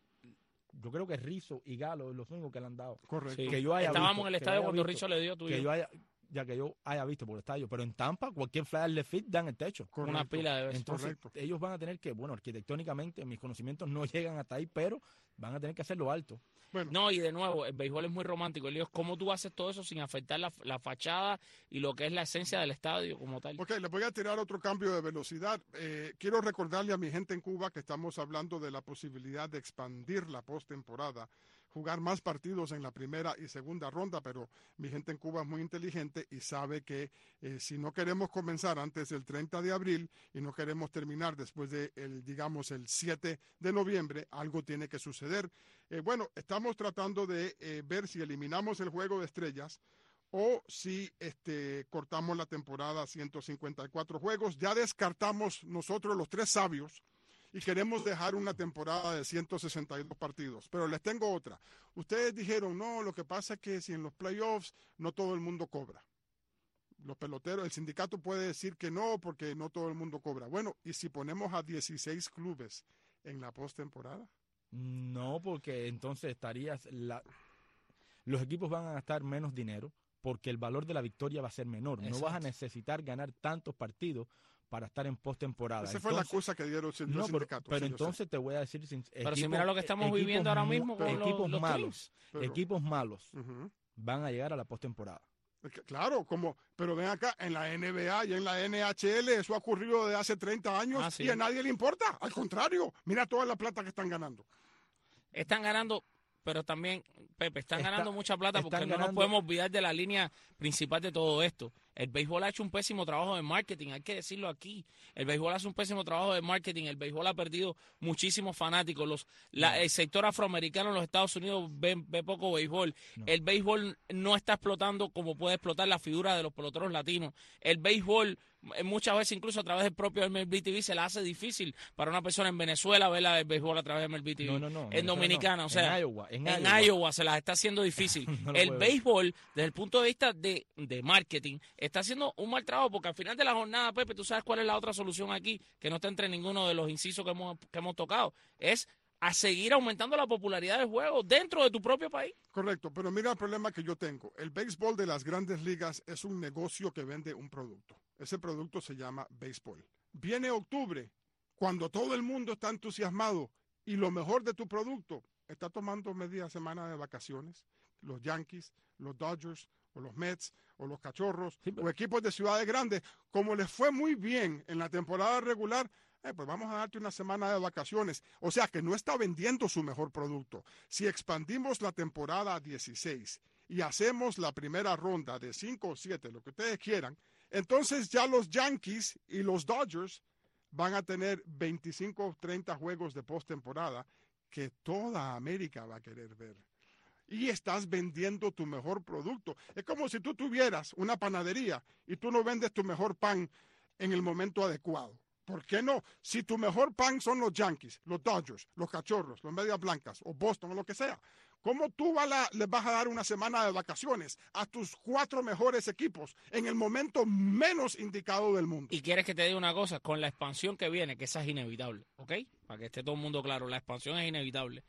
yo creo que Rizzo y Galo los únicos que le han dado. Correcto. Sí. Que yo haya Estábamos visto, en el que estadio haya cuando visto, Rizzo le dio tuyo. que yo haya visto por el estadio. Pero en Tampa, cualquier flyer de fit dan el techo. Correcto. Una pila de veces. Entonces, correcto. ellos van a tener que, bueno, arquitectónicamente, mis conocimientos no llegan hasta ahí, pero van a tener que hacerlo alto. Bueno, No, y de nuevo, el béisbol es muy romántico. El lío es cómo tú haces todo eso sin afectar la fachada y lo que es la esencia del estadio como tal. ok, les voy a tirar otro cambio de velocidad. Quiero recordarle a mi gente en Cuba que estamos hablando de la posibilidad de expandir la postemporada, jugar más partidos en la primera y segunda ronda, pero mi gente en Cuba es muy inteligente y sabe que si no queremos comenzar antes del 30 de abril y no queremos terminar después de, digamos, el 7 de noviembre, algo tiene que suceder. Bueno, estamos tratando de ver si eliminamos el juego de estrellas o si cortamos la temporada a 154 juegos. Ya descartamos nosotros los tres sabios y queremos dejar una temporada de 162 partidos. Pero les tengo otra. Ustedes dijeron, no, lo que pasa es que si en los playoffs no todo el mundo cobra. Los peloteros, el sindicato puede decir que no porque no todo el mundo cobra. Bueno, ¿y si ponemos a 16 clubes en la postemporada? No, porque entonces los equipos van a gastar menos dinero porque el valor de la victoria va a ser menor. No vas a Exacto. necesitar ganar tantos partidos para estar en postemporada. Esa fue la excusa que dieron los sindicatos. Pero entonces te voy a decir... Pero si mira lo que estamos viviendo ahora mismo con los malos. Pero- Equipos malos Ujú. van a llegar a la postemporada. Claro, pero ven acá, en la NBA y en la NHL eso ha ocurrido desde hace 30 años Ah, sí. y a nadie le importa. Al contrario, mira toda la plata que están ganando. Están ganando, pero también, Pepe, están Está- ganando mucha plata porque están no nos ganando- podemos olvidar de la línea principal de todo esto. El béisbol ha hecho un pésimo trabajo de marketing, hay que decirlo aquí. El béisbol hace un pésimo trabajo de marketing. El béisbol ha perdido muchísimos fanáticos. El sector afroamericano en los Estados Unidos ve poco béisbol. No. El béisbol no está explotando como puede explotar la figura de los peloteros latinos. El béisbol, muchas veces incluso a través del propio MLB TV, se la hace difícil para una persona en Venezuela ver el béisbol a través de MLB TV. No, En Venezuela Dominicana, no. o sea, en en Iowa. Iowa se las está haciendo difícil. No lo El puedo. béisbol, desde el punto de vista de marketing, está haciendo un mal trabajo porque al final de la jornada, Pepe, tú sabes cuál es la otra solución aquí, que no está entre ninguno de los incisos que hemos tocado, es a seguir aumentando la popularidad del juego dentro de tu propio país. Correcto, pero mira el problema que yo tengo. El béisbol de las grandes ligas es un negocio que vende un producto. Ese producto se llama béisbol. Viene octubre, cuando todo el mundo está entusiasmado y lo mejor de tu producto está tomando media semana de vacaciones. Los Yankees, los Dodgers, o los Mets, o los Cachorros, Sí, pero- o equipos de ciudades grandes, como les fue muy bien en la temporada regular, pues vamos a darte una semana de vacaciones. O sea que no está vendiendo su mejor producto. Si expandimos la temporada a 16 y hacemos la primera ronda de 5 o 7, lo que ustedes quieran, entonces ya los Yankees y los Dodgers van a tener 25 o 30 juegos de postemporada que toda América va a querer ver. Y estás vendiendo tu mejor producto. Es como si tú tuvieras una panadería y tú no vendes tu mejor pan en el momento adecuado. ¿Por qué no? Si tu mejor pan son los Yankees, los Dodgers, los Cachorros, los Medias Blancas o Boston o lo que sea, ¿cómo tú les vas a dar una semana de vacaciones a tus 4 mejores equipos en el momento menos indicado del mundo? Y quieres que te diga una cosa, con la expansión que viene, que esa es inevitable, ¿ok? Para que esté todo el mundo claro, la expansión es inevitable.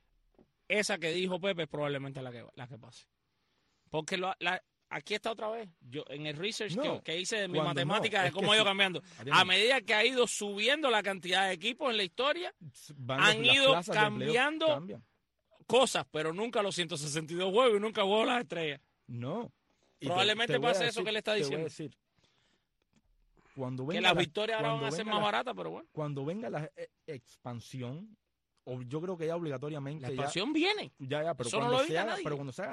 Esa que dijo Pepe es probablemente la que pase. Porque aquí está otra vez. Yo en el research No, que hice de mi cuando matemática no, de es cómo que ha ido sí. cambiando. Atiende. A medida que ha ido subiendo la cantidad de equipos en la historia, han Las ido plazas de empleo cambiando cambian. cosas, pero nunca los 162 juegos y nunca jugó las estrellas. No. Y Probablemente te voy a pase eso que le está te voy a diciendo. decir, cuando Que venga las la- victorias ahora van cuando a ser venga más la- baratas, pero bueno. Cuando venga la expansión, o yo creo que ya obligatoriamente La ya- expansión viene. pero Eso no cuando lo se evita haga, nadie. pero cuando se haga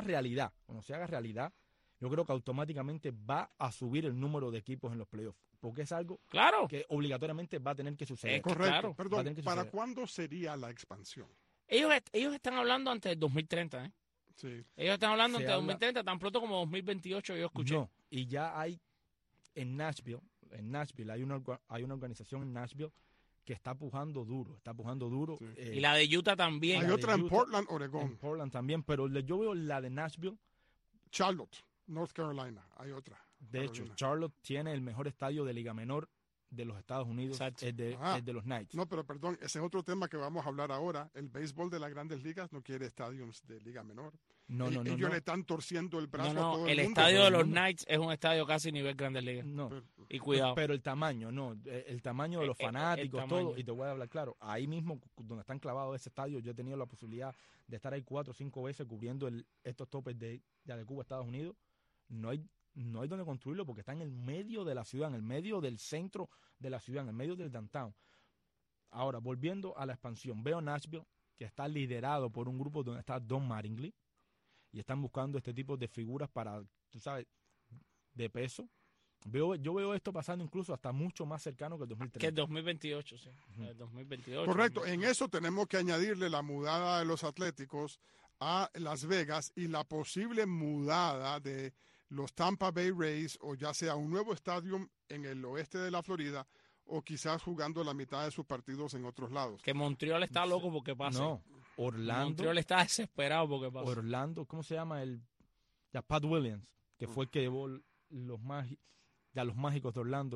realidad, yo creo que automáticamente va a subir el número de equipos en los playoffs, porque es algo Claro. que obligatoriamente va a tener que suceder. Correcto. claro, va a Perdón, tener que ¿para suceder. cuándo sería la expansión? Ellos están hablando antes del 2030, ¿eh? Sí. Ellos están hablando Se antes del habla- 2030, tan pronto como 2028 yo escuché. No, y ya hay en Nashville hay una organización en Nashville que está pujando duro, Sí. eh, Y la de Utah también. Hay de otra en Utah, Portland, en Oregón. Portland también, pero yo veo la de Nashville. Charlotte, North Carolina. Hay otra. De hecho, Carolina. Charlotte tiene el mejor estadio de Liga Menor de los Estados Unidos, Exacto. es de los Knights. No, pero perdón, ese es otro tema que vamos a hablar ahora. El béisbol de las grandes ligas no quiere estadios de liga menor. No, Ellos le están torciendo el brazo No, a todo el el mundo. estadio todo de el los mundo. Knights es un estadio casi nivel Grandes Ligas. No, Pero- Y cuidado. pero el tamaño, no, el tamaño de los El fanáticos, tamaño. todo, y te voy a hablar claro, ahí mismo donde están clavados ese estadio, yo he tenido la posibilidad de estar ahí 4 o 5 veces cubriendo estos topes de Cuba, Estados Unidos, no hay donde construirlo porque está en el medio de la ciudad, en el medio del centro de la ciudad, en el medio del downtown. Ahora, volviendo a la expansión, veo Nashville, que está liderado por un grupo donde está Don Mattingly, y están buscando este tipo de figuras para, tú sabes, de peso. Yo veo esto pasando incluso hasta mucho más cercano que el 2030. Que el 2028, sí. El 2028. Correcto, en eso tenemos que añadirle la mudada de los Atléticos a Las Vegas y la posible mudada de los Tampa Bay Rays, o ya sea un nuevo estadio en el oeste de la Florida, o quizás jugando la mitad de sus partidos en otros lados. Que Montreal está loco porque pasa. No, Orlando, Montreal está desesperado porque pasa. Orlando, ¿cómo se llama? Pat Williams, que fue el que llevó los Mágicos de Orlando,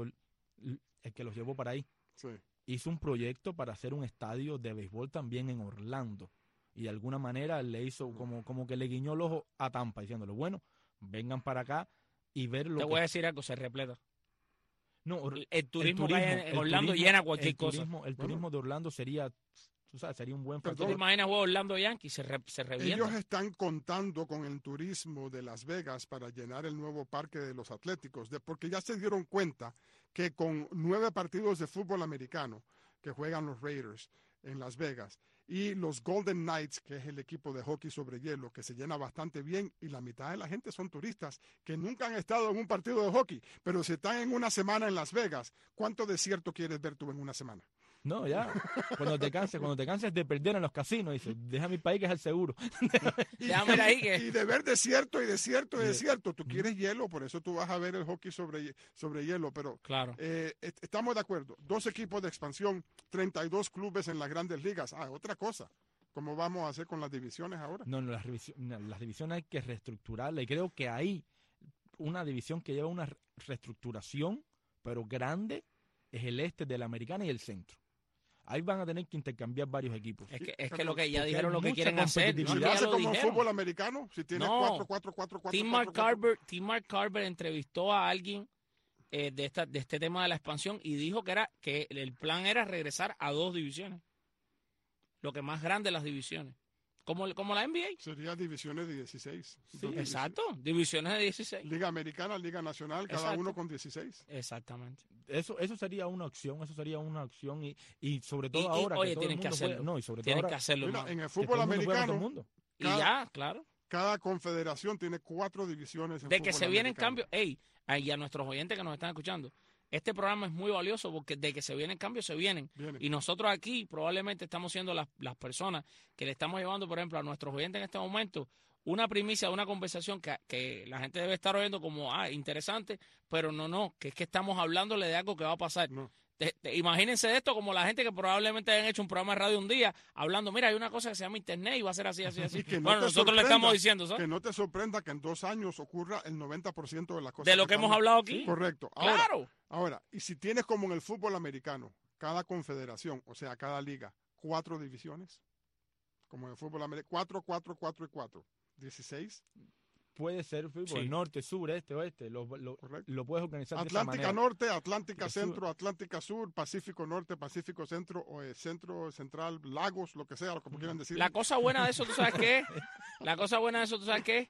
el que los llevó para ahí. Sí. Hizo un proyecto para hacer un estadio de béisbol también en Orlando. Y de alguna manera le hizo como que le guiñó el ojo a Tampa, diciéndole, bueno, vengan para acá y ver lo Te que... voy a decir algo, se repleta. No, el turismo que hay en Orlando llena cualquier cosa. El turismo de Orlando sería, tú sabes, sería un buen ¿Tú factor. te imaginas juego Orlando Yankees? Se revienta. Ellos están contando con el turismo de Las Vegas para llenar el nuevo parque de los Atléticos, porque ya se dieron cuenta que con 9 partidos de fútbol americano que juegan los Raiders en Las Vegas y los Golden Knights, que es el equipo de hockey sobre hielo, que se llena bastante bien, y la mitad de la gente son turistas que nunca han estado en un partido de hockey, pero si están en una semana en Las Vegas, ¿cuánto desierto quieres ver tú en una semana? No, ya. Cuando te canses de perder en los casinos, dices, deja mi país que es el seguro. Déjame ir ahí que... Y de ver desierto y desierto y desierto. Tú quieres hielo, por eso tú vas a ver el hockey sobre hielo. Pero Claro. estamos de acuerdo. 2 equipos de expansión, 32 clubes en las grandes ligas. Otra cosa. ¿Cómo vamos a hacer con las divisiones ahora? No, las divisiones hay que reestructurarlas. Y creo que ahí una división que lleva una reestructuración, pero grande, es el este de la americana y el centro. Ahí van a tener que intercambiar varios equipos. Es que lo que ya dijeron lo que quieren hacer. ¿No ¿No? se hace como en fútbol americano? Si tienes No. 4-4-4-4-4. Tim Mark Carver entrevistó a alguien de este tema de la expansión y dijo que el plan era regresar a 2 divisiones. Lo que más grande las divisiones. Como la NBA. Sería divisiones de 16. Sí, exacto, divisiones de 16. Liga americana, liga nacional, cada uno con 16. Exactamente. Eso sería una opción, y sobre todo ahora oye, que todo tienen el que mundo hacerlo. juega, no, y sobre todo Tienen ahora que hacerlo. Mira, hermano. en el que todo fútbol el mundo juega con todo el americano, mundo. Y ya, claro. cada confederación tiene 4 divisiones. En De que fútbol se vienen americano. cambios. Y a nuestros oyentes que nos están escuchando, este programa es muy valioso porque de que se vienen cambios, se vienen. Vienen. Y nosotros aquí probablemente estamos siendo las personas que le estamos llevando, por ejemplo, a nuestros oyentes en este momento, una primicia de una conversación que la gente debe estar oyendo como, interesante, pero no, que es que estamos hablándole de algo que va a pasar. No. Imagínense esto como la gente que probablemente hayan hecho un programa de radio un día hablando, mira, hay una cosa que se llama internet y va a ser así, así, así. Y que no Bueno, te nosotros le sorprenda, estamos diciendo, ¿sabes? Que no te sorprenda que en 2 años ocurra el 90% de las cosas. De lo que hemos hablado aquí. Correcto. Claro. Ahora, y si tienes como en el fútbol americano, cada confederación, o sea, cada liga, 4 divisiones, como en el fútbol americano, 4, 4, 4 y 4, 16. Puede ser fútbol, Sí. norte, sur, este, oeste, lo puedes organizar de esa Atlántica manera. Norte, Atlántica Porque Centro, Atlántica Sur, Pacífico Norte, Pacífico Centro, o Centro Central, Lagos, lo que sea, como quieran decir. La cosa buena de eso, ¿tú sabes qué? La cosa buena de eso, ¿tú sabes qué?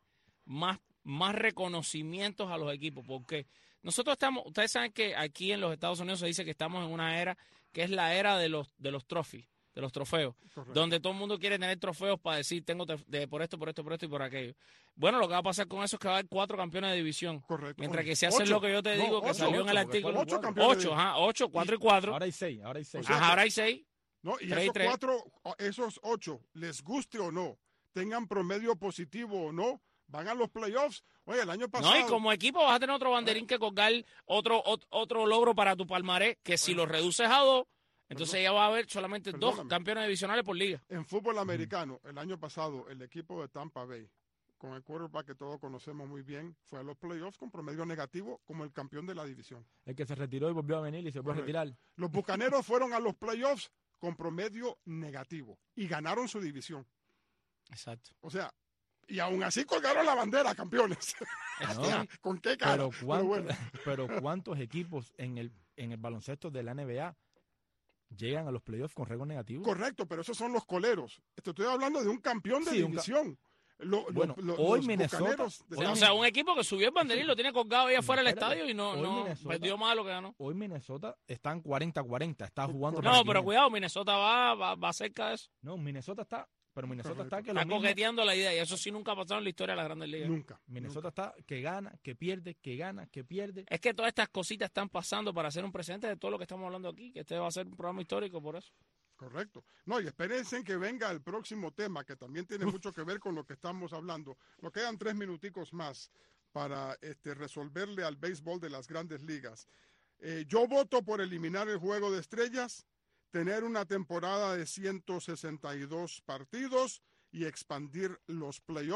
Más reconocimientos a los equipos, porque nosotros ustedes saben que aquí en los Estados Unidos se dice que estamos en una era que es la era de los trophies, de los trofeos, Correcto. donde todo el mundo quiere tener trofeos para decir, tengo por esto, por esto, por esto y por aquello. Bueno, lo que va a pasar con eso es que va a haber 4 campeones de división. Correcto. Mientras que se hace 8. lo que yo te digo, que salió en el artículo. 8 campeones. 8, 4 y 4. Ahora hay 6. Ahora hay 6. No, y 3 y esos 3. 4, esos 8, les guste o no, tengan promedio positivo o no, van a los playoffs. Oye, el año pasado. No, y como equipo vas a tener otro banderín que colgar, otro logro para tu palmarés, que si lo reduces a 2, entonces ya va a haber solamente 2 Perdóname. campeones divisionales por liga. En fútbol americano, el año pasado, el equipo de Tampa Bay, con el quarterback que todos conocemos muy bien, fue a los playoffs con promedio negativo como el campeón de la división. El que se retiró y volvió a venir y se volvió a Correcto. retirar. Los Bucaneros fueron a los playoffs con promedio negativo y ganaron su división. Exacto. O sea, y aún así colgaron la bandera, campeones. No, ¿Con qué cara? pero ¿cuántos equipos en el baloncesto de la NBA llegan a los playoffs con récord negativo? Correcto, pero esos son los coleros. Te estoy hablando de un campeón de Sí, división. Bueno, hoy los Minnesota- Bucaneros de- hoy O sea, un equipo que subió el banderín, lo tiene colgado ahí afuera del Espérate, estadio y no hoy Minnesota- perdió más de lo que ganó. Hoy Minnesota están 40-40, está jugando. No, para pero 500. cuidado, Minnesota va cerca de eso. No, Minnesota está Correcto. que Está lo mismo. coqueteando la idea y eso sí nunca ha pasado en la historia de las grandes ligas. Nunca. Minnesota está que gana, que pierde, que gana, que pierde. Es que todas estas cositas están pasando para hacer un presente de todo lo que estamos hablando aquí, que este va a ser un programa histórico por eso. Correcto. No, y espérense que venga el próximo tema, que también tiene mucho que ver con lo que estamos hablando. Nos quedan 3 minuticos más para resolverle al béisbol de las grandes ligas. Yo voto por eliminar el juego de estrellas, tener una temporada de 162 partidos y expandir los playoffs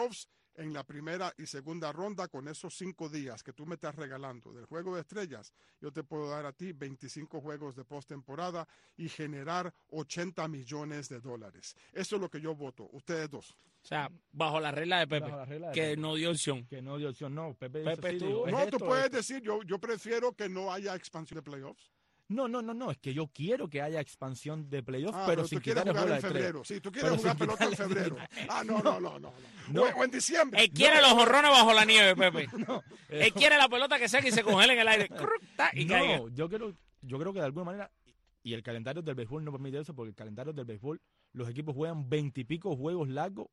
en la primera y segunda ronda, con esos 5 días que tú me estás regalando del Juego de Estrellas, yo te puedo dar a ti 25 juegos de postemporada y generar $80 millones. Eso es lo que yo voto, ustedes dos. O sea, bajo la regla de Pepe, que no dio opción. Que no dio opción, no. Pepe estuvo- No, tú puedes decir, yo prefiero que no haya expansión de playoffs. No, es que yo quiero que haya expansión de playoffs, Ah, pero tú sin quieres quitar el jugar juego en de febrero. Sí, tú quieres Pero jugar sin pelota en quitarle- febrero. Ah, no. No. O en diciembre. Él quiere los jorrones bajo la nieve, Pepe. No, Él quiere la pelota que seque y se congele en el aire. Y caiga. no, yo creo que de alguna manera, y el calendario del béisbol no permite eso, porque el calendario del béisbol, los equipos juegan 20 y pico juegos largos,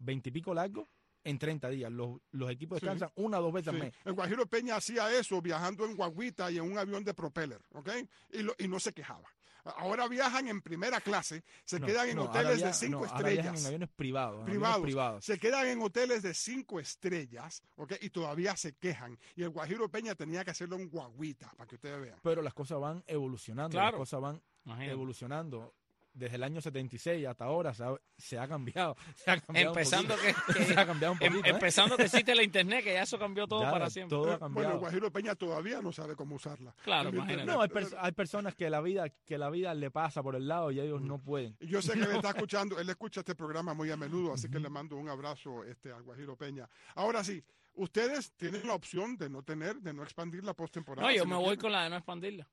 en 30 días. Los equipos Sí. descansan 1 o 2 veces Sí. al mes. El Guajiro Peña hacía eso viajando en guaguita y en un avión de propeller, ¿ok? Y no se quejaba. Ahora viajan en primera clase, se quedan en hoteles de 5 Ahora viajan en estrellas. aviones privados. Privados. Se quedan en hoteles de 5 estrellas, ¿ok? Y todavía se quejan. Y el Guajiro Peña tenía que hacerlo en guaguita, para que ustedes vean. Pero las cosas van evolucionando, Claro. las cosas van Imagínate. evolucionando. Desde el año 76 hasta ahora se ha cambiado. Se ha cambiado Empezando un poquito. que se ha cambiado un poquito. empezando que existe la internet, que ya eso cambió todo Ya, para siempre. todo ha Bueno, el cambiado. Guajiro Peña todavía no sabe cómo usarla. Claro, ¿Me imagínate. entiendes? No, hay personas que la vida le pasa por el lado y ellos no pueden. Y yo sé que él está escuchando, él escucha este programa muy a menudo, así que le mando un abrazo al Guajiro Peña. Ahora sí, ustedes tienen la opción de no expandir la postemporada. No, yo si me lo voy quieren. con la de no expandirla.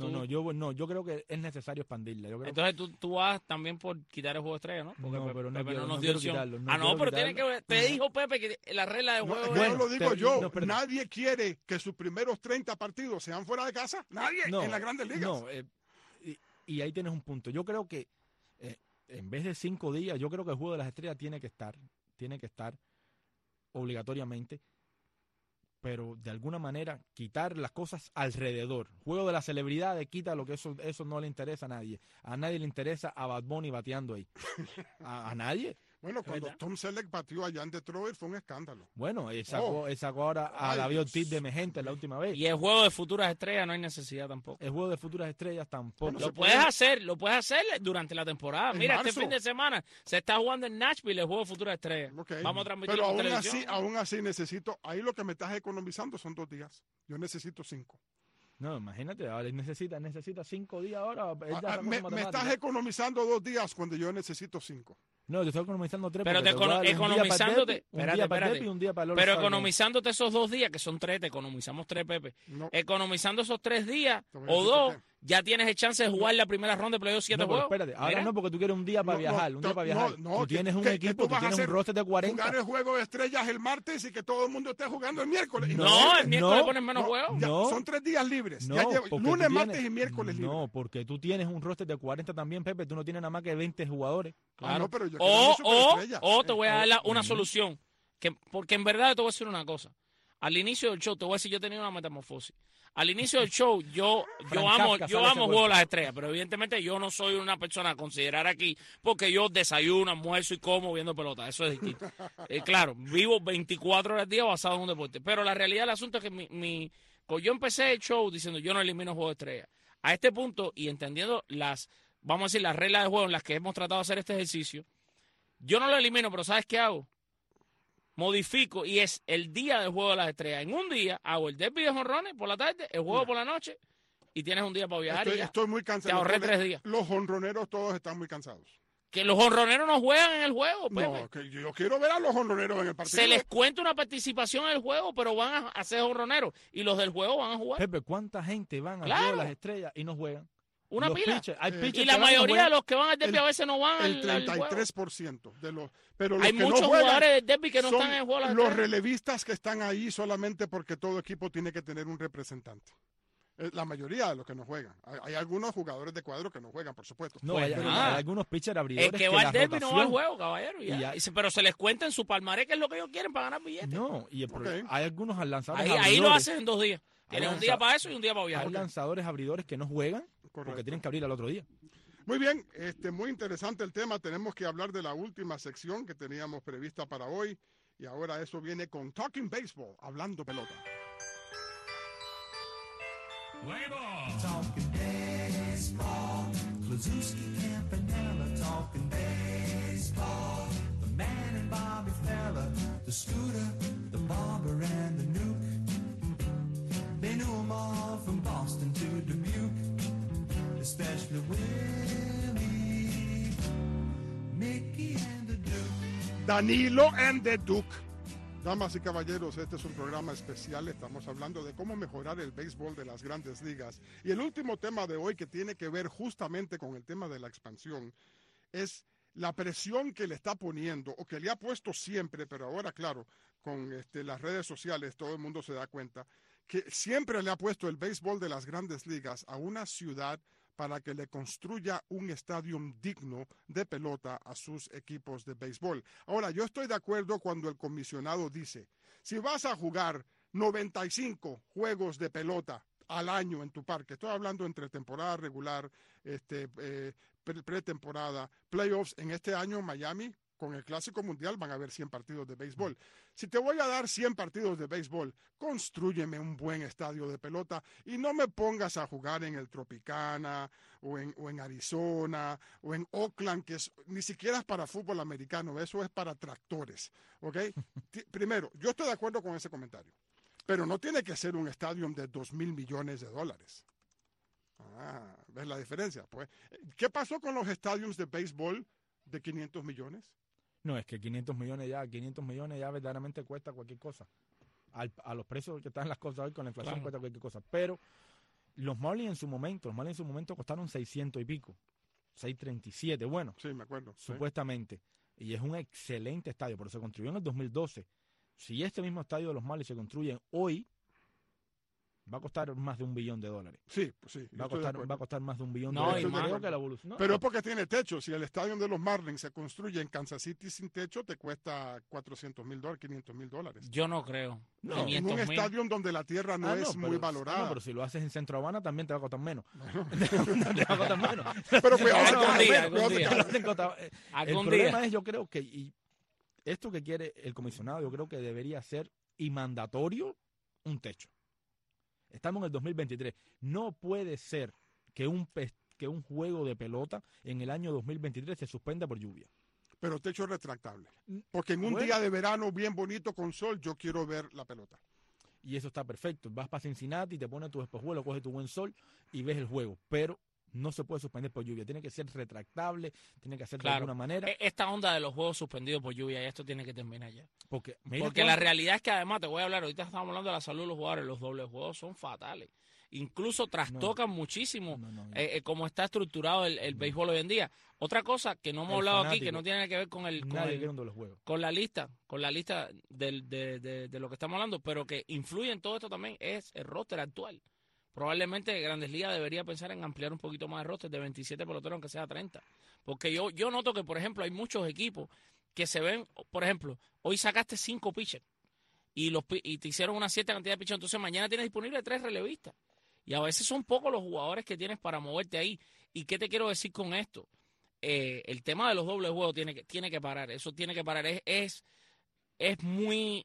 Yo creo que es necesario expandirla. Yo creo Entonces tú vas también por quitar el juego de estrella, ¿no? Porque No, pero no Pepe quiero- nos no dio quiero opción. quitarlo, no Ah, no, quiero pero tiene quitarlo. que te dijo Pepe que la regla de No, juego es que es... no lo digo pero- yo. no, espérate. Nadie quiere que sus primeros 30 partidos sean fuera de casa. Nadie en las grandes ligas. No, y ahí tienes un punto. Yo creo que en vez de 5 días, yo creo que el juego de las estrellas tiene que estar obligatoriamente, pero de alguna manera quitar las cosas alrededor. Juego de las celebridades, quita lo que eso no le interesa a nadie. A nadie le interesa a Bad Bunny bateando ahí. A nadie. Bueno, cuando ¿Verdad? Tom Selleck batió allá en Detroit fue un escándalo. Bueno, él sacó ahora a Ay, David Dios. Ortiz de emergente la última vez. Y el juego de futuras estrellas no hay necesidad tampoco. El juego de futuras estrellas tampoco. Bueno, Lo se puedes puede- lo puedes hacer durante la temporada. En Mira, marzo. este fin de semana se está jugando en Nashville el juego de futuras estrellas. Ok. Vamos a transmitir Pero por aún televisión. aún así necesito, ahí lo que me estás economizando son 2 días. Yo necesito 5. No, imagínate, ahora él necesita 5 días ahora. Él ya sacó Me su matemática. estás economizando 2 días cuando yo necesito 5. No, yo estoy economizando 3. Pero porque te voy a dar un día para el economizándote- Derby, un espérate, día para el espérate. Derby y un día para el Pero All-Star Game. economizándote esos 2 días, que son 3, te economizamos 3, Pepe. No, Economizando esos 3 días Te voy a o decir 2, por qué. ya tienes el chance de jugar la primera ronda de playoff 7 No, pero juegos. espérate, ahora Mira. no, porque tú quieres un día para viajar, un día para viajar. Tú tienes un equipo, tú vas a tienes un hacer? roster de 40. Jugar el juego de estrellas el martes y que todo el mundo esté jugando el miércoles. No, el miércoles no, pones menos juegos. Ya, No. son 3 días libres. No, Ya llevo- porque lunes, tú martes tienes- y miércoles libres. No, porque tú tienes un roster de 40 también, Pepe. Tú no tienes nada más que 20 jugadores. Ah, no, pero yo quiero O, mi superestrella. te voy a dar una solución. Porque en verdad te voy a decir una cosa. Al inicio del show, te voy a decir, yo he tenido una metamorfosis. Al inicio del show, yo amo Kafka sale ese Juego de cuento. las Estrellas, pero evidentemente yo no soy una persona a considerar aquí porque yo desayuno, almuerzo y como viendo pelota. Eso es distinto. Claro, vivo 24 horas al día basado en un deporte. Pero la realidad del asunto es que yo empecé el show diciendo yo no elimino Juego de Estrellas. A este punto, y entendiendo vamos a decir, las reglas de juego en las que hemos tratado de hacer este ejercicio, yo no lo elimino, pero ¿sabes qué hago? Modifico y es el día del Juego de las Estrellas. En un día hago el derby de jonrones por la tarde, el juego por la noche y tienes un día para viajar y ya. Estoy muy cansado. Te ahorré 3 días. Los jonroneros todos están muy cansados. Que los jonroneros no juegan en el juego, Pepe. No, que yo quiero ver a los jonroneros en el partido. Se les cuenta una participación en el juego, pero van a ser jonroneros y los del juego van a jugar. Pepe, ¿cuánta gente van al Claro. juego de las estrellas y no juegan? Una Los pila. pitchers, hay Y pitchers Y que la van y no mayoría de juegan. los que van al derby el- a veces no van El al juego. 33% de los. Pero los Hay que muchos no juegan jugadores del derby que no son están en el juego de las los estrellas. relevistas que están ahí solamente porque todo equipo tiene que tener un representante. La mayoría de los que no juegan. Hay algunos jugadores de cuadro que no juegan, por supuesto. No, Pues hay, nada. hay algunos pitchers abridores El que va la al derby no va al rotación- juego, caballero. ya. Y ya- Pero se les cuenta en su palmarés que es lo que ellos quieren para ganar billetes. No, y el problema- Ok. hay algunos lanzadores Ahí abridores. lo hacen en 2 días. Tienen un lanza- día para eso y un día para viajar. Hay lanzadores abridores que no juegan porque Correcto. tienen que abrir al otro día. Muy bien, muy interesante el tema. Tenemos que hablar de la última sección que teníamos prevista para hoy. Y ahora eso viene con Talking Baseball, hablando pelota. Talking baseball, Klazuski, Campanella, talking baseball. The man and Bobby Fella, the scooter Mickey and the Duke. Danilo and the Duke. Damas y caballeros, este es un programa especial. Estamos hablando de cómo mejorar el béisbol de las grandes ligas. Y el último tema de hoy, que tiene que ver justamente con el tema de la expansión, es la presión que le está poniendo, o que le ha puesto siempre, pero ahora, claro, con las redes sociales todo el mundo se da cuenta, que siempre le ha puesto el béisbol de las grandes ligas a una ciudad para que le construya un estadio digno de pelota a sus equipos de béisbol. Ahora, yo estoy de acuerdo cuando el comisionado dice, si vas a jugar 95 juegos de pelota al año en tu parque, estoy hablando entre temporada regular, pretemporada, playoffs, en este año en Miami, con el Clásico Mundial van a haber 100 partidos de béisbol. Si te voy a dar 100 partidos de béisbol, constrúyeme un buen estadio de pelota y no me pongas a jugar en el Tropicana o en Arizona o en Oakland, que ni siquiera es para fútbol americano, eso es para tractores, ¿ok? Primero, yo estoy de acuerdo con ese comentario, pero no tiene que ser un estadio de $2,000 millones. ¿Ves la diferencia? Pues, ¿qué pasó con los estadios de béisbol de 500 millones? No, es que 500 millones ya verdaderamente cuesta cualquier cosa. A los precios que están las cosas hoy con la inflación, claro, cuesta cualquier cosa. Pero los Marlins en su momento costaron 600 y pico. 637, bueno. Sí, me acuerdo. Supuestamente. Sí. Y es un excelente estadio, pero se construyó en el 2012. Si este mismo estadio de los Marlins se construye hoy, va a costar más de $1 billón. Sí, pues sí. Va a costar más de $1 billón. No, Yo creo que la evolución. Pero es porque tiene techo. Si el estadio de los Marlins se construye en Kansas City sin techo, te cuesta $400,000, $500,000. Yo no creo. No, en un estadio donde la tierra no es muy valorada. No, pero si lo haces en Centro Habana también te va a costar menos. Te va a costar menos. Pero cuidado, el problema es, yo creo que, y esto que quiere el comisionado, yo creo que debería ser y mandatorio un techo. Estamos en el 2023. No puede ser que un juego de pelota en el año 2023 se suspenda por lluvia. Pero techo retractable. Porque en un día de verano bien bonito con sol, yo quiero ver la pelota. Y eso está perfecto. Vas para Cincinnati, te pones tu espejuelo, coges tu buen sol y ves el juego. Pero no se puede suspender por lluvia. Tiene que ser retractable, tiene que hacerlo de alguna manera. Esta onda de los juegos suspendidos por lluvia, esto tiene que terminar ya. Porque la realidad es que, además, te voy a hablar, ahorita estamos hablando de la salud de los jugadores, los dobles juegos son fatales. Incluso trastocan muchísimo cómo está estructurado el béisbol hoy en día. Otra cosa que no hemos hablado aquí, que no tiene que ver con la lista de lo que estamos hablando, pero que influye en todo esto también, es el roster actual. Probablemente Grandes Ligas debería pensar en ampliar un poquito más el roster de 27 peloteros, aunque sea 30. Porque yo noto que, por ejemplo, hay muchos equipos que se ven, por ejemplo, hoy sacaste 5 pitchers y te hicieron una cierta cantidad de pitchers, entonces mañana tienes disponible 3 relevistas. Y a veces son pocos los jugadores que tienes para moverte ahí. ¿Y qué te quiero decir con esto? El tema de los dobles juegos tiene que parar. Eso tiene que parar. Es muy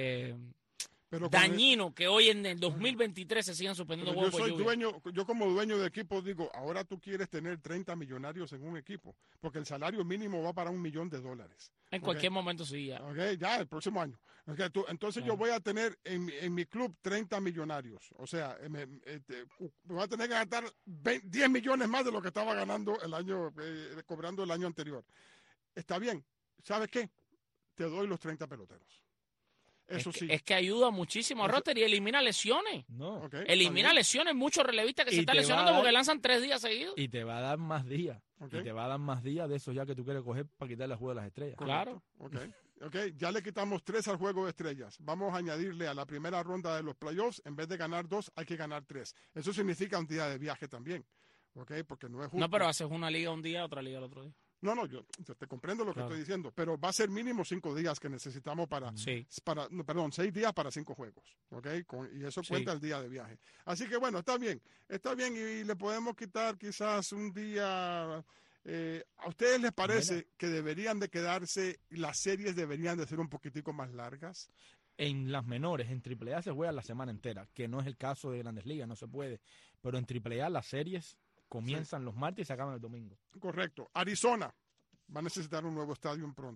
dañino que hoy en el 2023 se sigan suspendiendo juegos por lluvia. Yo como dueño de equipo digo, ahora tú quieres tener 30 millonarios en un equipo, porque el salario mínimo va para $1 millón. En cualquier momento sí, ya. Ya, el próximo año. Entonces yo voy a tener en mi club 30 millonarios. O sea, me voy a tener que gastar 10 millones más de lo que estaba ganando cobrando el año anterior. Está bien. ¿Sabes qué? Te doy los 30 peloteros. Eso sí. Es que ayuda muchísimo a roster y elimina lesiones. No. Elimina lesiones, muchos relevistas que se están lesionando porque lanzan 3 días seguidos. Y te va a dar más días. Y te va a dar más días de esos ya que tú quieres coger para quitarle el juego de las estrellas. Claro. Ya le quitamos 3 al juego de estrellas. Vamos a añadirle a la primera ronda de los playoffs, en vez de ganar 2, hay que ganar 3. Eso significa un día de viaje también. Porque no es justo. No, pero haces una liga un día, otra liga el otro día. No, yo te comprendo lo que estoy diciendo, pero va a ser mínimo 5 días que necesitamos 6 días para 5 juegos, ¿ok? Y eso cuenta el día de viaje. Así que bueno, está bien, y le podemos quitar quizás un día. ¿A ustedes les parece que deberían de quedarse, las series deberían de ser un poquitico más largas? En las menores, en AAA se juega la semana entera, que no es el caso de Grandes Ligas, no se puede, pero en AAA las series comienzan los martes y se acaban el domingo. Correcto. Arizona va a necesitar un nuevo estadio pronto.